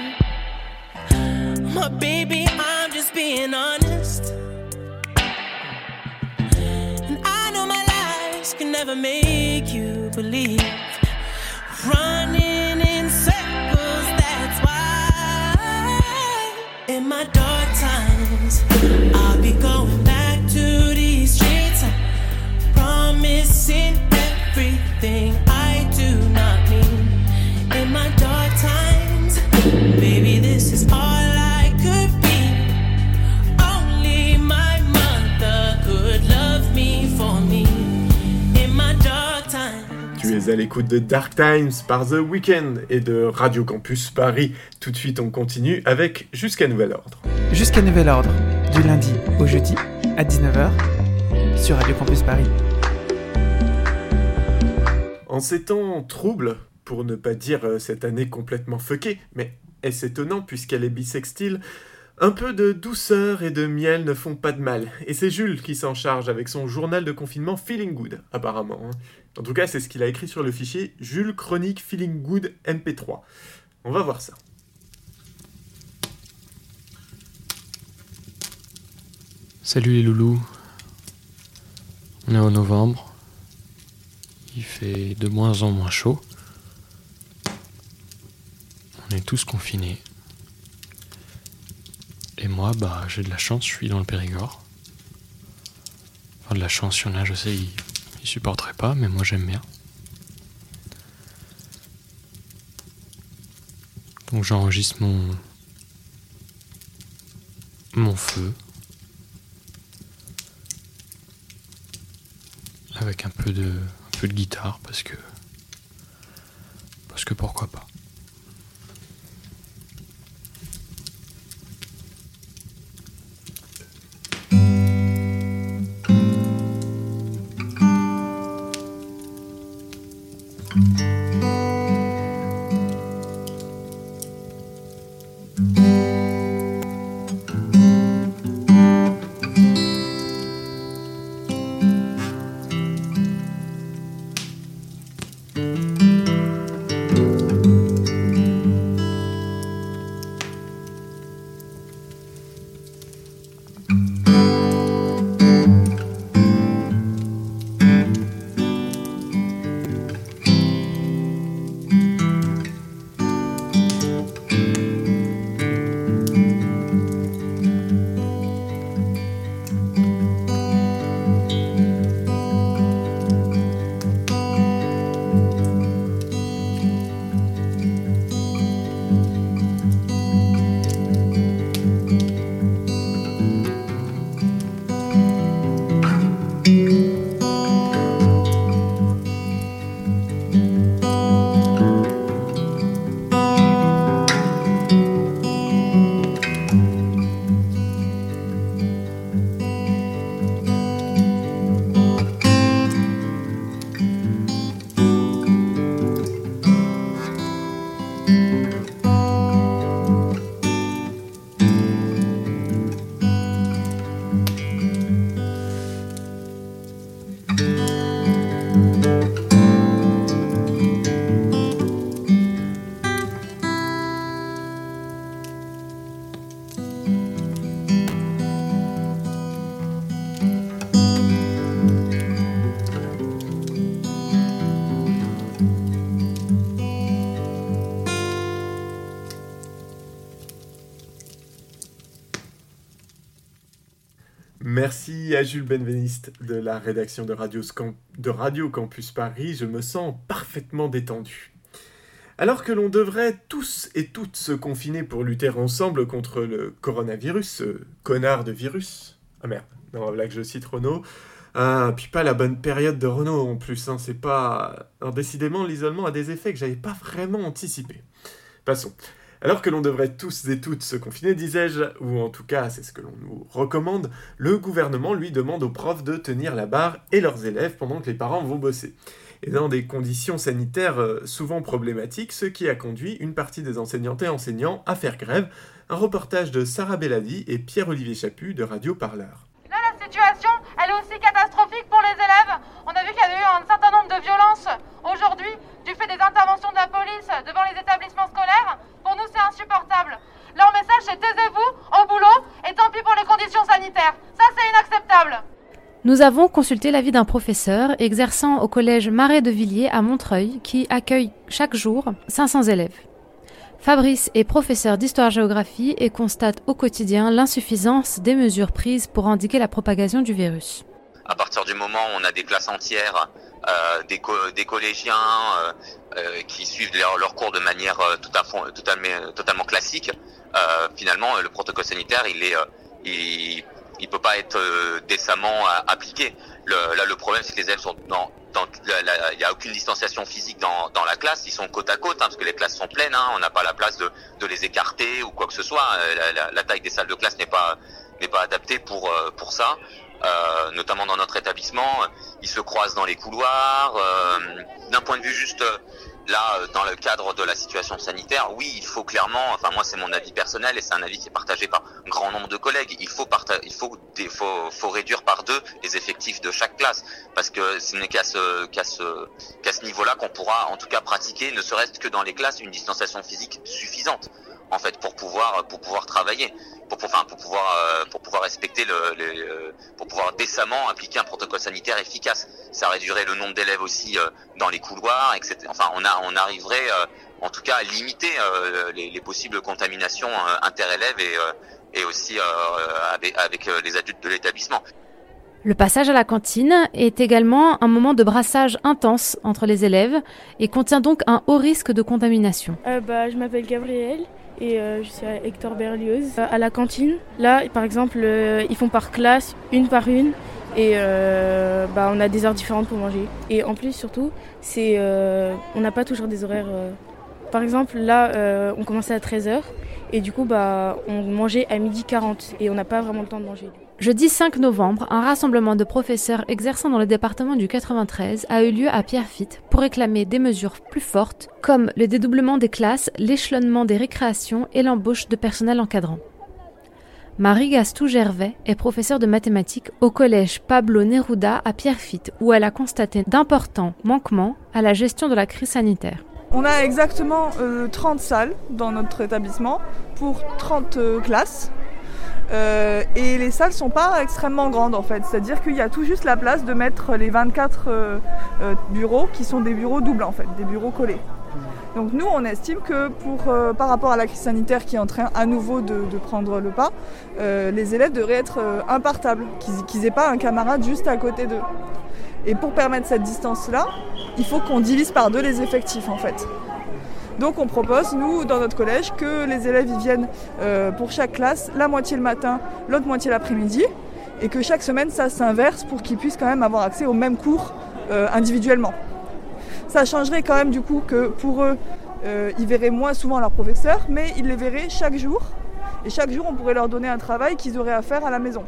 S14: My baby, I'm just being honest, and I know my lies can never make you believe. Running in circles, that's why. In my dark times, I'll be going back to these streets, promising everything I do not mean. In my dark times, baby, this is all I could be. Only my mother could love me for me. In my dark times.
S1: Tu es à l'écoute de Dark Times par The Weeknd et de Radio Campus Paris. Tout de suite, on continue avec Jusqu'à Nouvel Ordre.
S10: Jusqu'à Nouvel Ordre, du lundi au jeudi à dix-neuf heures sur Radio Campus Paris.
S1: En ces temps troubles, pour ne pas dire euh, cette année complètement fuckée, mais est-ce étonnant puisqu'elle est bisextile, un peu de douceur et de miel ne font pas de mal. Et c'est Jules qui s'en charge avec son journal de confinement Feeling Good, apparemment. Hein. En tout cas, c'est ce qu'il a écrit sur le fichier Jules Chronique Feeling Good M P trois. On va voir ça.
S15: Salut les loulous. On est en novembre. Il fait de moins en moins chaud. On est tous confinés. Et moi, bah, j'ai de la chance, je suis dans le Périgord. Enfin, de la chance, il y en a, je sais, ils, ils supporteraient pas, mais moi j'aime bien. Donc j'enregistre mon... mon feu. Avec un peu de... un peu de guitare, parce que... parce que pourquoi pas.
S1: Merci à Jules Benveniste de la rédaction de Radio, Scam- de Radio Campus Paris. Je me sens parfaitement détendu. Alors que l'on devrait tous et toutes se confiner pour lutter ensemble contre le coronavirus, ce connard de virus... Ah merde, non, là que je cite Renaud. Ah, puis pas la bonne période de Renaud en plus, hein, c'est pas... Alors décidément, l'isolement a des effets que j'avais pas vraiment anticipés. Passons. Alors que l'on devrait tous et toutes se confiner, disais-je, ou en tout cas c'est ce que l'on nous recommande, le gouvernement lui demande aux profs de tenir la barre et leurs élèves pendant que les parents vont bosser. et dans des conditions sanitaires souvent problématiques, ce qui a conduit une partie des enseignantes et enseignants à faire grève. Un reportage de Sarah Belladi et Pierre-Olivier Chaput de Radio Parleur.
S16: Là, la situation, elle est aussi catastrophique pour les élèves. On a vu qu'il y avait eu un certain nombre de violences aujourd'hui, du fait des interventions de la police devant les établissements scolaires. Pour nous, c'est insupportable. Leur message, c'est taisez-vous au boulot et tant pis pour les conditions sanitaires. Ça, c'est inacceptable.
S17: Nous avons consulté l'avis d'un professeur exerçant au collège Marais de Villiers à Montreuil, qui accueille chaque jour cinq cents élèves. Fabrice est professeur d'histoire-géographie et constate au quotidien l'insuffisance des mesures prises pour endiguer la propagation du virus.
S18: À partir du moment où on a des classes entières, euh, des, co- des collégiens euh, euh, qui suivent leur, leur cours de manière euh, tout à fond, totalement, totalement classique, euh, finalement le protocole sanitaire il est, euh, il, il peut pas être euh, décemment euh, appliqué. Le, là le problème c'est que les élèves sont dans, dans il y a aucune distanciation physique dans, dans la classe, ils sont côte à côte hein, parce que les classes sont pleines, hein, on n'a pas la place de, de les écarter ou quoi que ce soit. La, la, la taille des salles de classe n'est pas n'est pas adaptée pour euh, pour ça. Euh, notamment dans notre établissement, ils se croisent dans les couloirs. Euh, d'un point de vue juste euh, là, dans le cadre de la situation sanitaire, oui, il faut clairement, enfin moi c'est mon avis personnel et c'est un avis qui est partagé par un grand nombre de collègues, il faut, parta- il faut, des, faut, faut réduire par deux les effectifs de chaque classe, parce que ce n'est qu'à ce, qu'à ce, qu'à ce niveau-là qu'on pourra en tout cas pratiquer, ne serait-ce que dans les classes, une distanciation physique suffisante. En fait, pour pouvoir pour pouvoir travailler, pour enfin pour pouvoir euh, pour pouvoir respecter le, le euh, pour pouvoir décemment appliquer un protocole sanitaire efficace. Ça réduirait le nombre d'élèves aussi euh, dans les couloirs, et cetera. Enfin, on a on arriverait euh, en tout cas à limiter euh, les, les possibles contaminations euh, interélèves et euh, et aussi euh, avec, avec euh, les adultes de l'établissement.
S17: Le passage à la cantine est également un moment de brassage intense entre les élèves et contient donc un haut risque de contamination.
S19: Euh, bah, je m'appelle Gabriel. Et euh, je suis à Hector Berlioz. Euh, à la cantine, là, par exemple, euh, ils font par classe, une par une. Et euh, bah, on a des heures différentes pour manger. Et en plus, surtout, c'est, euh, on n'a pas toujours des horaires. Euh... Par exemple, là, euh, on commençait à treize heures. Et du coup, bah, on mangeait à midi quarante. Et on n'a pas vraiment le temps de manger.
S17: Jeudi cinq novembre, un rassemblement de professeurs exerçant dans le département du quatre-vingt-treize a eu lieu à Pierrefitte pour réclamer des mesures plus fortes, comme le dédoublement des classes, l'échelonnement des récréations et l'embauche de personnel encadrant. Marie Gastou-Gervais est professeure de mathématiques au collège Pablo Neruda à Pierrefitte, où elle a constaté d'importants manquements à la gestion de la crise sanitaire.
S20: On a exactement euh, trente salles dans notre établissement pour trente euh, classes. Euh, et les salles sont pas extrêmement grandes en fait, c'est-à-dire qu'il y a tout juste la place de mettre les vingt-quatre euh, euh, bureaux qui sont des bureaux doubles en fait, des bureaux collés. Donc nous on estime que pour, euh, par rapport à la crise sanitaire qui est en train à nouveau de, de prendre le pas, euh, les élèves devraient être euh, impartables, qu'ils, qu'ils aient pas un camarade juste à côté d'eux. Et pour permettre cette distance-là, il faut qu'on divise par deux les effectifs en fait. Donc on propose, nous, dans notre collège, que les élèves y viennent euh, pour chaque classe, la moitié le matin, l'autre moitié l'après-midi, et que chaque semaine, ça s'inverse pour qu'ils puissent quand même avoir accès aux mêmes cours euh, individuellement. Ça changerait quand même du coup que pour eux, euh, ils verraient moins souvent leurs professeurs, mais ils les verraient chaque jour, et chaque jour, on pourrait leur donner un travail qu'ils auraient à faire à la maison.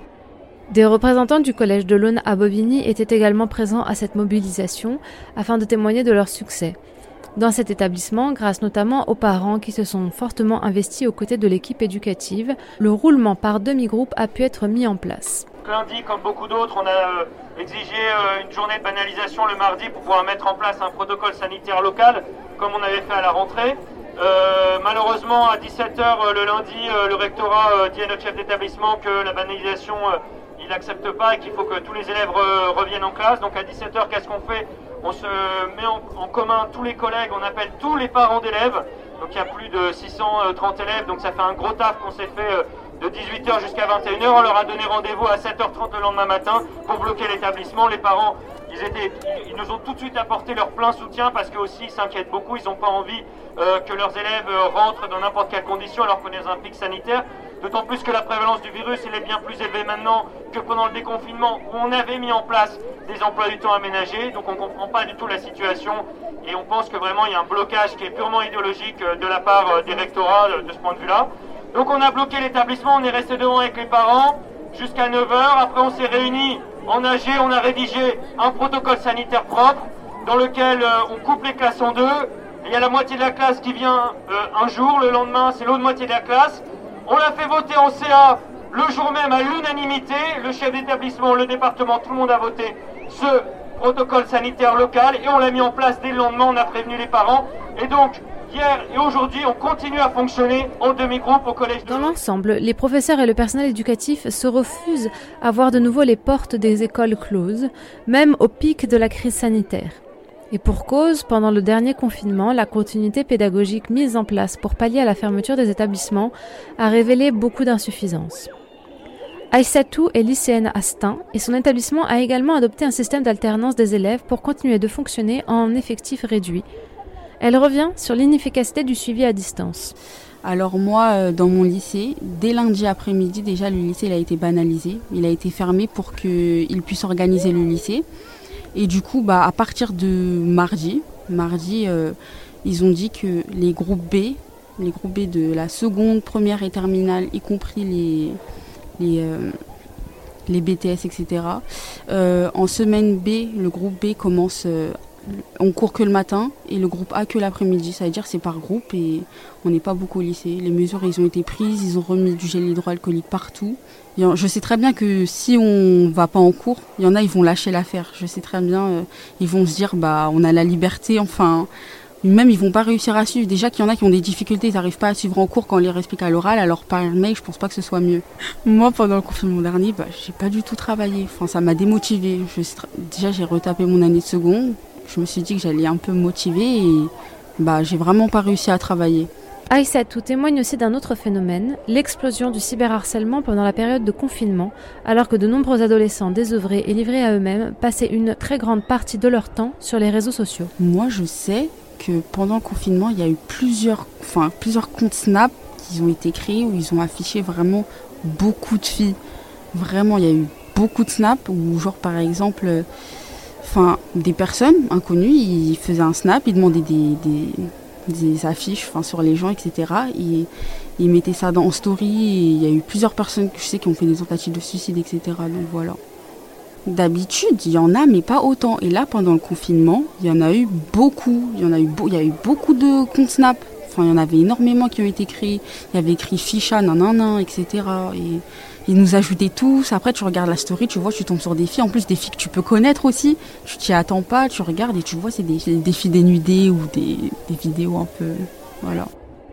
S17: Des représentants du collège de l'Aune à Bobigny étaient également présents à cette mobilisation afin de témoigner de leur succès. Dans cet établissement, grâce notamment aux parents qui se sont fortement investis aux côtés de l'équipe éducative, le roulement par demi-groupe a pu être mis en place.
S21: Lundi, comme beaucoup d'autres, on a euh, exigé euh, une journée de banalisation le mardi pour pouvoir mettre en place un protocole sanitaire local, comme on avait fait à la rentrée. Euh, malheureusement, à dix-sept heures euh, le lundi, euh, le rectorat euh, dit à notre chef d'établissement que la banalisation, euh, il n'accepte pas et qu'il faut que tous les élèves re- reviennent en classe. Donc à dix-sept heures, qu'est-ce qu'on fait ? On se met en, en commun tous les collègues, on appelle tous les parents d'élèves. Donc il y a plus de six cent trente élèves, donc ça fait un gros taf qu'on s'est fait euh, de dix-huit heures jusqu'à vingt et une heures. On leur a donné rendez-vous à sept heures trente le lendemain matin pour bloquer l'établissement. Les parents, ils, étaient, ils, ils nous ont tout de suite apporté leur plein soutien parce qu'eux aussi ils s'inquiètent beaucoup. Ils n'ont pas envie euh, que leurs élèves euh, rentrent dans n'importe quelle condition alors qu'on est dans un pic sanitaire. D'autant plus que la prévalence du virus il est bien plus élevée maintenant que pendant le déconfinement où on avait mis en place des emplois du temps aménagés. Donc on ne comprend pas du tout la situation et on pense que vraiment il y a un blocage qui est purement idéologique de la part des rectorats de ce point de vue-là. Donc on a bloqué l'établissement, on est resté devant avec les parents jusqu'à neuf heures. Après on s'est réunis en A G, on a rédigé un protocole sanitaire propre dans lequel euh, on coupe les classes en deux. Il y a la moitié de la classe qui vient euh, un jour, le lendemain c'est l'autre moitié de la classe. On l'a fait voter en C A le jour même à l'unanimité. Le chef d'établissement, le département, tout le monde a voté ce protocole sanitaire local et on l'a mis en place dès le lendemain, on a prévenu les parents. Et donc, hier et aujourd'hui, on continue à fonctionner en demi-groupe au collège de...
S17: Dans l'ensemble, les professeurs et le personnel éducatif se refusent à voir de nouveau les portes des écoles closes, même au pic de la crise sanitaire. Et pour cause, pendant le dernier confinement, la continuité pédagogique mise en place pour pallier à la fermeture des établissements a révélé beaucoup d'insuffisances. Aïssatou est lycéenne à Stein et son établissement a également adopté un système d'alternance des élèves pour continuer de fonctionner en effectif réduit. Elle revient sur l'inefficacité du suivi à distance.
S5: Alors moi, dans mon lycée, dès lundi après-midi, déjà le lycée il a été banalisé. Il a été fermé pour qu'il puisse organiser le lycée. Et du coup, bah, à partir de mardi, mardi euh, ils ont dit que les groupes B, les groupes B de la seconde, première et terminale, y compris les, les, euh, les B T S, et cetera. Euh, en semaine B, le groupe B commence... Euh, on court que le matin et le groupe A que l'après-midi, ça veut dire c'est par groupe et on n'est pas beaucoup au lycée. Les mesures ils ont été prises, ils ont remis du gel hydroalcoolique partout. Je sais très bien que si on va pas en cours, il y en a ils vont lâcher l'affaire. Je sais très bien, euh, ils vont se dire bah on a la liberté, enfin même ils vont pas réussir à suivre. Déjà qu'il y en a qui ont des difficultés, ils n'arrivent pas à suivre en cours quand on les explique à l'oral, alors par mail je pense pas que ce soit mieux. Moi pendant le confinement dernier, bah j'ai pas du tout travaillé, enfin ça m'a démotivée. Je, déjà j'ai retapé mon année de seconde. Je me suis dit que j'allais un peu me motiver et bah, j'ai vraiment pas réussi à travailler.
S17: Aïssatou témoigne aussi d'un autre phénomène, l'explosion du cyberharcèlement pendant la période de confinement, alors que de nombreux adolescents désœuvrés et livrés à eux-mêmes passaient une très grande partie de leur temps sur les réseaux sociaux.
S5: Moi, je sais que pendant le confinement, il y a eu plusieurs, enfin, plusieurs comptes Snap qui ont été créés où ils ont affiché vraiment beaucoup de filles. Vraiment, il y a eu beaucoup de Snap où, genre, par exemple... Enfin, des personnes inconnues, ils faisaient un snap, ils demandaient des, des, des affiches enfin, sur les gens, et cetera. Et ils mettaient ça dans story. Et il y a eu plusieurs personnes que je sais qui ont fait des tentatives de suicide, et cetera. Donc voilà. D'habitude, il y en a, mais pas autant. Et là, pendant le confinement, il y en a eu beaucoup. Il y en a eu, beau, il y a eu beaucoup de comptes Snap. Enfin, il y en avait énormément qui ont été créés. Il y avait écrit Ficha, nanana, et cetera. Et ils nous ajoutaient tous. Après, tu regardes la story, tu vois, tu tombes sur des filles. En plus, des filles que tu peux connaître aussi. Tu t'y attends pas, tu regardes et tu vois, c'est des, des filles dénudées ou des, des vidéos un peu... Voilà.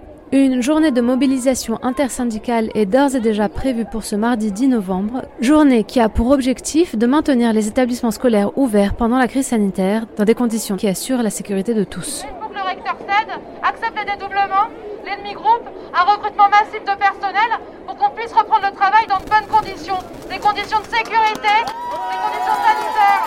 S17: Une journée de mobilisation intersyndicale est d'ores et déjà prévue pour ce mardi dix novembre, journée qui a pour objectif de maintenir les établissements scolaires ouverts pendant la crise sanitaire dans des conditions qui assurent la sécurité de tous.
S16: Il faut que le recteur cède, accepte les dédoublements, les demi-groupes, un recrutement massif de personnel pour qu'on puisse reprendre le travail dans de bonnes conditions, des conditions de sécurité, des conditions sanitaires.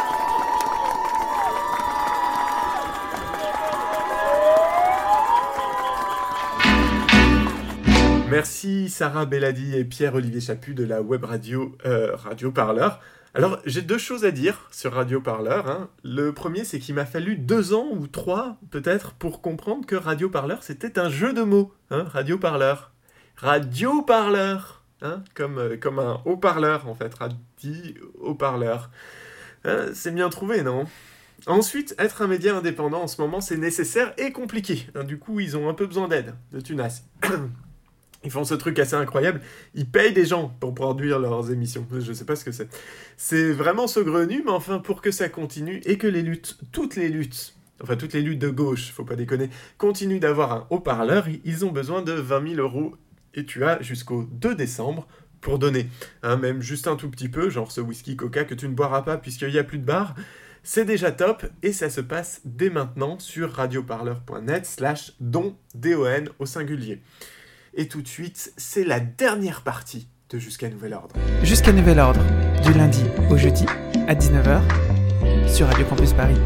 S1: Merci Sarah Belladi et Pierre-Olivier Chaput de la web radio euh, Radio Parleur. Alors, j'ai deux choses à dire sur Radio Parleur. Hein. Le premier, c'est qu'il m'a fallu deux ans ou trois, peut-être, pour comprendre que Radio Parleur, c'était un jeu de mots. Hein, Radio Parleur. Radio Parleur. Hein, comme, euh, comme un haut-parleur, en fait. Radio haut-parleur. Hein, c'est bien trouvé, non ? Ensuite, être un média indépendant en ce moment, c'est nécessaire et compliqué. Hein, du coup, ils ont un peu besoin d'aide, de tunas. Ils font ce truc assez incroyable, ils payent des gens pour produire leurs émissions, je sais pas ce que c'est. C'est vraiment saugrenu, mais enfin, pour que ça continue, et que les luttes, toutes les luttes, enfin toutes les luttes de gauche, faut pas déconner, continuent d'avoir un haut-parleur, ils ont besoin de vingt mille euros, et tu as jusqu'au deux décembre pour donner. Hein, même juste un tout petit peu, genre ce whisky coca que tu ne boiras pas puisqu'il n'y a plus de bar, c'est déjà top, et ça se passe dès maintenant sur radioparleur.net slash don, D O N au singulier. Et tout de suite, c'est la dernière partie de Jusqu'à Nouvel Ordre.
S10: Jusqu'à Nouvel Ordre, du lundi au jeudi, à dix-neuf heures, sur Radio Campus Paris.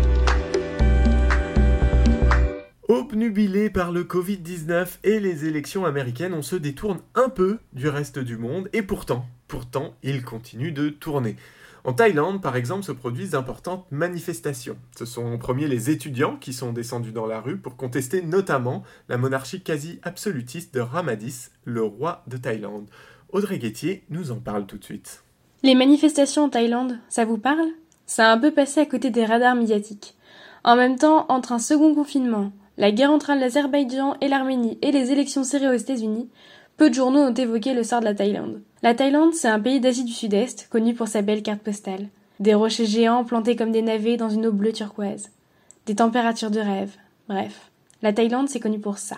S1: Obnubilé par le covid dix-neuf et les élections américaines, on se détourne un peu du reste du monde, et pourtant, pourtant, il continue de tourner. En Thaïlande, par exemple, se produisent d'importantes manifestations. Ce sont en premier les étudiants qui sont descendus dans la rue pour contester notamment la monarchie quasi-absolutiste de Ramadis, le roi de Thaïlande. Audrey Guettier nous en parle tout de suite.
S22: Les manifestations en Thaïlande, ça vous parle ? Ça a un peu passé à côté des radars médiatiques.
S17: En même temps, entre un second confinement, la guerre entre l'Azerbaïdjan et l'Arménie et les élections serrées aux États-Unis, peu de journaux ont évoqué le sort de la Thaïlande. La Thaïlande, c'est un pays d'Asie du Sud-Est, connu pour sa belle carte postale. Des rochers géants plantés comme des navets dans une eau bleue turquoise. Des températures de rêve. Bref, la Thaïlande, c'est connu pour ça.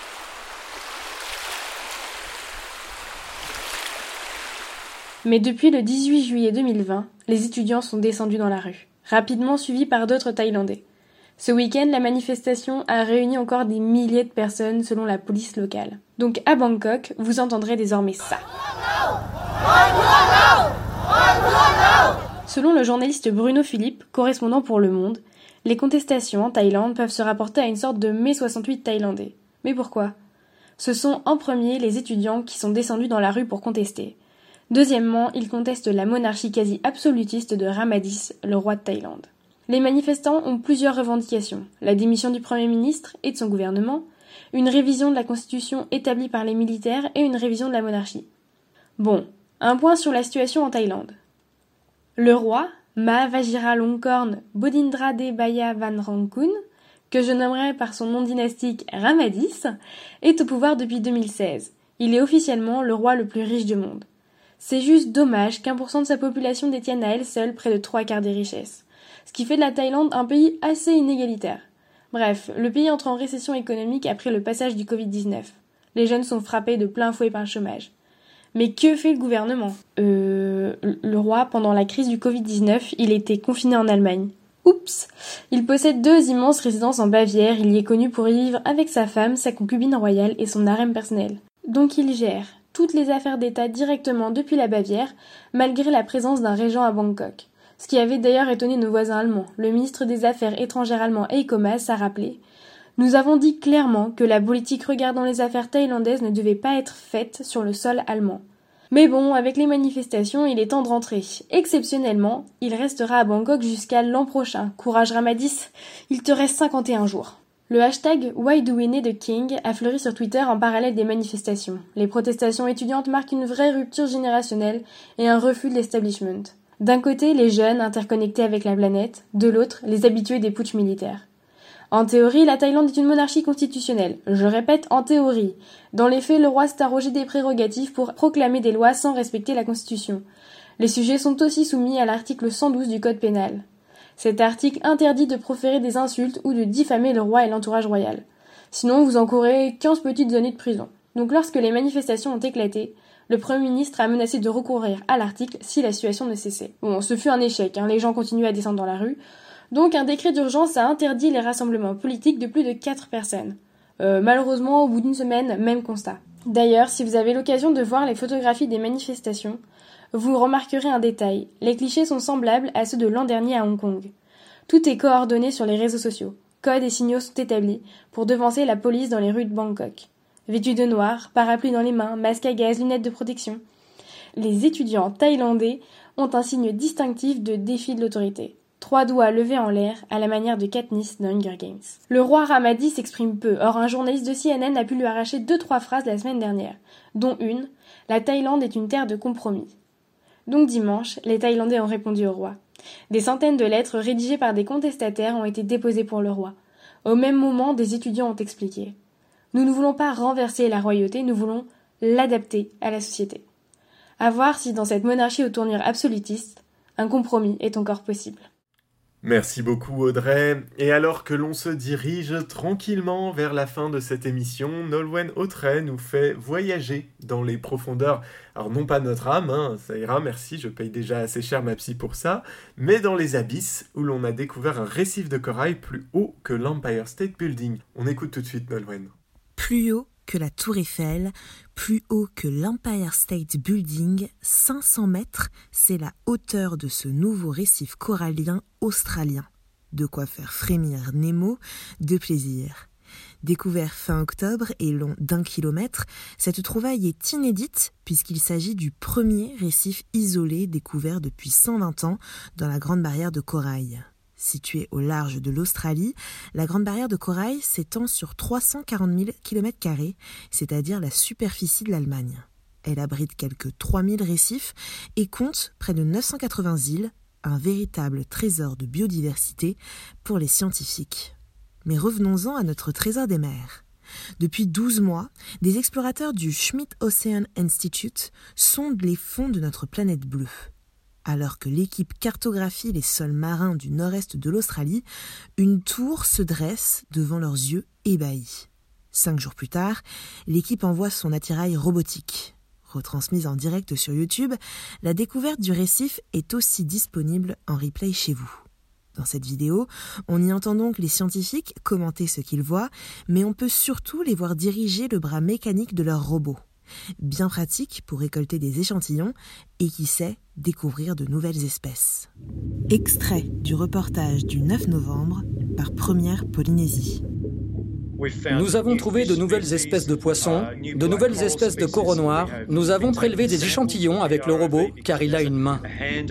S17: Mais depuis le dix-huit juillet deux mille vingt, les étudiants sont descendus dans la rue, rapidement suivis par d'autres Thaïlandais. Ce week-end, la manifestation a réuni encore des milliers de personnes selon la police locale. Donc à Bangkok, vous entendrez désormais ça. Selon le journaliste Bruno Philippe, correspondant pour Le Monde, les contestations en Thaïlande peuvent se rapporter à une sorte de mai soixante-huit thaïlandais. Mais pourquoi ? Ce sont en premier les étudiants qui sont descendus dans la rue pour contester. Deuxièmement, ils contestent la monarchie quasi absolutiste de Ramadis, le roi de Thaïlande. Les manifestants ont plusieurs revendications, la démission du Premier ministre et de son gouvernement, une révision de la constitution établie par les militaires et une révision de la monarchie. Bon, un point sur la situation en Thaïlande. Le roi, Maha Vajiralongkorn Bodhindradebaya Vanrongkun, que je nommerai par son nom dynastique Ramadis, est au pouvoir depuis deux mille seize. Il est officiellement le roi le plus riche du monde. C'est juste dommage qu'un pour cent de sa population détienne à elle seule près de trois quarts des richesses. Ce qui fait de la Thaïlande un pays assez inégalitaire. Bref, le pays entre en récession économique après le passage du covid dix-neuf. Les jeunes sont frappés de plein fouet par le chômage. Mais que fait le gouvernement ? Euh... Le roi, pendant la crise du covid dix-neuf, il était confiné en Allemagne. Oups ! Il possède deux immenses résidences en Bavière, il y est connu pour y vivre avec sa femme, sa concubine royale et son harem personnel. Donc il gère toutes les affaires d'État directement depuis la Bavière, malgré la présence d'un régent à Bangkok. Ce qui avait d'ailleurs étonné nos voisins allemands. Le ministre des Affaires étrangères allemand Heiko Maas a rappelé « Nous avons dit clairement que la politique regardant les affaires thaïlandaises ne devait pas être faite sur le sol allemand. Mais bon, avec les manifestations, il est temps de rentrer. Exceptionnellement, il restera à Bangkok jusqu'à l'an prochain. Courage Ramadis, il te reste cinquante et un jours. » Le hashtag Why Do We Need a King a fleuri sur Twitter en parallèle des manifestations. Les protestations étudiantes marquent une vraie rupture générationnelle et un refus de l'establishment. D'un côté, les jeunes interconnectés avec la planète, de l'autre, les habitués des putschs militaires. En théorie, la Thaïlande est une monarchie constitutionnelle. Je répète, en théorie. Dans les faits, le roi s'est arrogé des prérogatives pour proclamer des lois sans respecter la Constitution. Les sujets sont aussi soumis à l'article cent douze du Code pénal. Cet article interdit de proférer des insultes ou de diffamer le roi et l'entourage royal. Sinon, vous encourez quinze petites années de prison. Donc lorsque les manifestations ont éclaté, le Premier ministre a menacé de recourir à l'article si la situation ne cessait. Bon, ce fut un échec, hein, les gens continuaient à descendre dans la rue. Donc un décret d'urgence a interdit les rassemblements politiques de plus de quatre personnes. Euh, malheureusement, au bout d'une semaine, même constat. D'ailleurs, si vous avez l'occasion de voir les photographies des manifestations, vous remarquerez un détail. Les clichés sont semblables à ceux de l'an dernier à Hong Kong. Tout est coordonné sur les réseaux sociaux. Codes et signaux sont établis pour devancer la police dans les rues de Bangkok. Vêtus de noir, parapluie dans les mains, masque à gaz, lunettes de protection. Les étudiants thaïlandais ont un signe distinctif de défi de l'autorité. Trois doigts levés en l'air, à la manière de Katniss dans Hunger Games. Le roi Ramadis s'exprime peu, or un journaliste de C N N a pu lui arracher deux trois phrases la semaine dernière, dont une « La Thaïlande est une terre de compromis ». Donc dimanche, les Thaïlandais ont répondu au roi. Des centaines de lettres rédigées par des contestataires ont été déposées pour le roi. Au même moment, des étudiants ont expliqué « Nous ne voulons pas renverser la royauté, nous voulons l'adapter à la société. » À voir si dans cette monarchie aux tournures absolutistes, un compromis est encore possible.
S1: Merci beaucoup Audrey. Et alors que l'on se dirige tranquillement vers la fin de cette émission, Nolwenn Autrey nous fait voyager dans les profondeurs. Alors non pas notre âme, hein, ça ira, merci, je paye déjà assez cher ma psy pour ça, mais dans les abysses où l'on a découvert un récif de corail plus haut que l'Empire State Building. On écoute tout de suite Nolwenn.
S6: Plus haut que la Tour Eiffel, plus haut que l'Empire State Building, cinq cents mètres, c'est la hauteur de ce nouveau récif corallien australien. De quoi faire frémir Nemo de plaisir. Découvert fin octobre et long d'un kilomètre, cette trouvaille est inédite puisqu'il s'agit du premier récif isolé découvert depuis cent vingt ans dans la Grande Barrière de Corail. Située au large de l'Australie, la Grande Barrière de Corail s'étend sur trois cent quarante mille kilomètres carrés, c'est-à-dire la superficie de l'Allemagne. Elle abrite quelques trois mille récifs et compte près de neuf cent quatre-vingts îles, un véritable trésor de biodiversité pour les scientifiques. Mais revenons-en à notre trésor des mers. Depuis douze mois, des explorateurs du Schmidt Ocean Institute sondent les fonds de notre planète bleue. Alors que l'équipe cartographie les sols marins du nord-est de l'Australie, une tour se dresse devant leurs yeux ébahis. Cinq jours plus tard, l'équipe envoie son attirail robotique. Retransmise en direct sur YouTube, la découverte du récif est aussi disponible en replay chez vous. Dans cette vidéo, on y entend donc les scientifiques commenter ce qu'ils voient, mais on peut surtout les voir diriger le bras mécanique de leur robot. Bien pratique pour récolter des échantillons et qui sait, découvrir de nouvelles espèces. Extrait du reportage du neuf novembre par Première Polynésie.
S7: Nous avons trouvé de nouvelles espèces de poissons, de nouvelles espèces de coraux noirs. Nous avons prélevé des échantillons avec le robot car il a une main.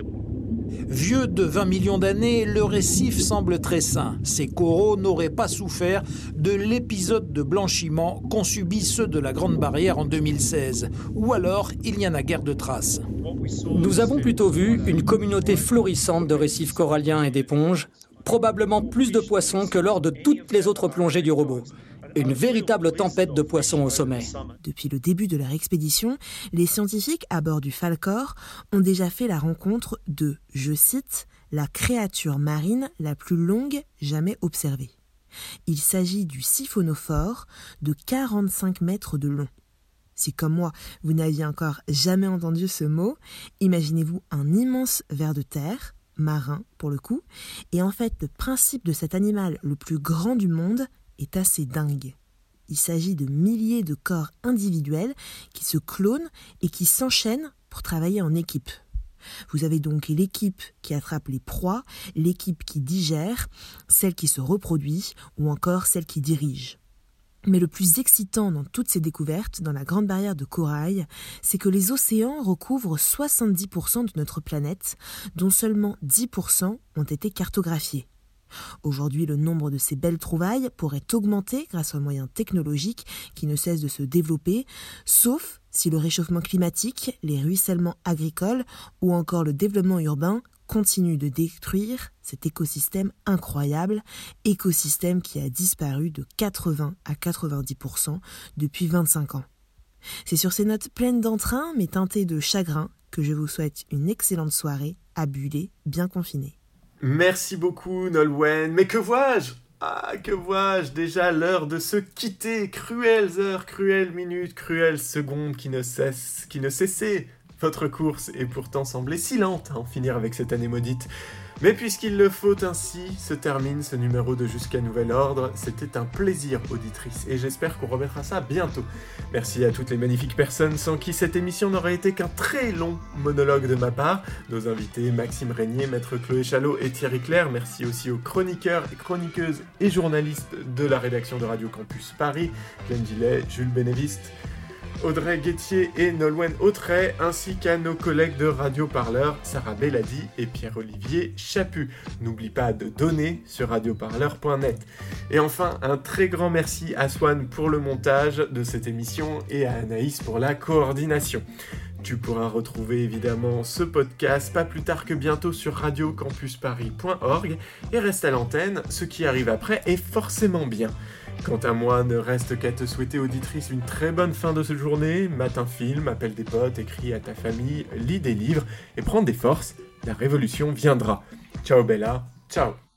S22: Vieux de vingt millions d'années, le récif semble très sain. Ces coraux n'auraient pas souffert de l'épisode de blanchiment qu'ont subi ceux de la Grande Barrière en deux mille seize. Ou alors, il n'y en a guère de traces.
S7: Nous avons plutôt vu une communauté florissante de récifs coralliens et d'éponges, probablement plus de poissons que lors de toutes les autres plongées du robot. Une véritable tempête de poissons au sommet.
S6: Depuis le début de leur expédition, les scientifiques à bord du Falkor ont déjà fait la rencontre de, je cite, « la créature marine la plus longue jamais observée ». Il s'agit du siphonophore de quarante-cinq mètres de long. Si comme moi, vous n'aviez encore jamais entendu ce mot, imaginez-vous un immense ver de terre, marin pour le coup, et en fait le principe de cet animal le plus grand du monde est assez dingue. Il s'agit de milliers de corps individuels qui se clonent et qui s'enchaînent pour travailler en équipe. Vous avez donc l'équipe qui attrape les proies, l'équipe qui digère, celle qui se reproduit ou encore celle qui dirige. Mais le plus excitant dans toutes ces découvertes, dans la Grande Barrière de Corail, c'est que les océans recouvrent soixante-dix pour cent de notre planète, dont seulement dix pour cent ont été cartographiés. Aujourd'hui, le nombre de ces belles trouvailles pourrait augmenter grâce aux moyens technologiques qui ne cessent de se développer, sauf si le réchauffement climatique, les ruissellements agricoles ou encore le développement urbain continuent de détruire cet écosystème incroyable, écosystème qui a disparu de quatre-vingts à quatre-vingt-dix pour cent depuis vingt-cinq ans. C'est sur ces notes pleines d'entrain mais teintées de chagrin que je vous souhaite une excellente soirée à Bullet, bien confinée.
S1: Merci beaucoup Nolwenn, mais que vois-je ? Ah, que vois-je ? Déjà l'heure de se quitter, cruelles heures, cruelles minutes, cruelles secondes qui ne cessent, qui ne cessaient. Votre course est pourtant semblée si lente à en finir avec cette année maudite. Mais puisqu'il le faut ainsi, se termine ce numéro de Jusqu'à Nouvel Ordre. C'était un plaisir, auditrice, et j'espère qu'on remettra ça bientôt. Merci à toutes les magnifiques personnes sans qui cette émission n'aurait été qu'un très long monologue de ma part. Nos invités, Maxime Régnier, Maître Chloé Chalot et Thierry Clair. Merci aussi aux chroniqueurs et chroniqueuses et journalistes de la rédaction de Radio Campus Paris, Glenn Gillet, Jules Bénéviste, Audrey Guettier et Nolwenn Autray, ainsi qu'à nos collègues de Radio Parleur, Sarah Belladi et Pierre-Olivier Chaput. N'oublie pas de donner sur radio parleur point net. Et enfin, un très grand merci à Swan pour le montage de cette émission et à Anaïs pour la coordination. Tu pourras retrouver évidemment ce podcast pas plus tard que bientôt sur radio campus paris point org et reste à l'antenne, ce qui arrive après est forcément bien. Quant à moi, ne reste qu'à te souhaiter, auditrice, une très bonne fin de cette journée. Mate un film, appelle des potes, écris à ta famille, lis des livres et prends des forces. La révolution viendra. Ciao Bella, ciao.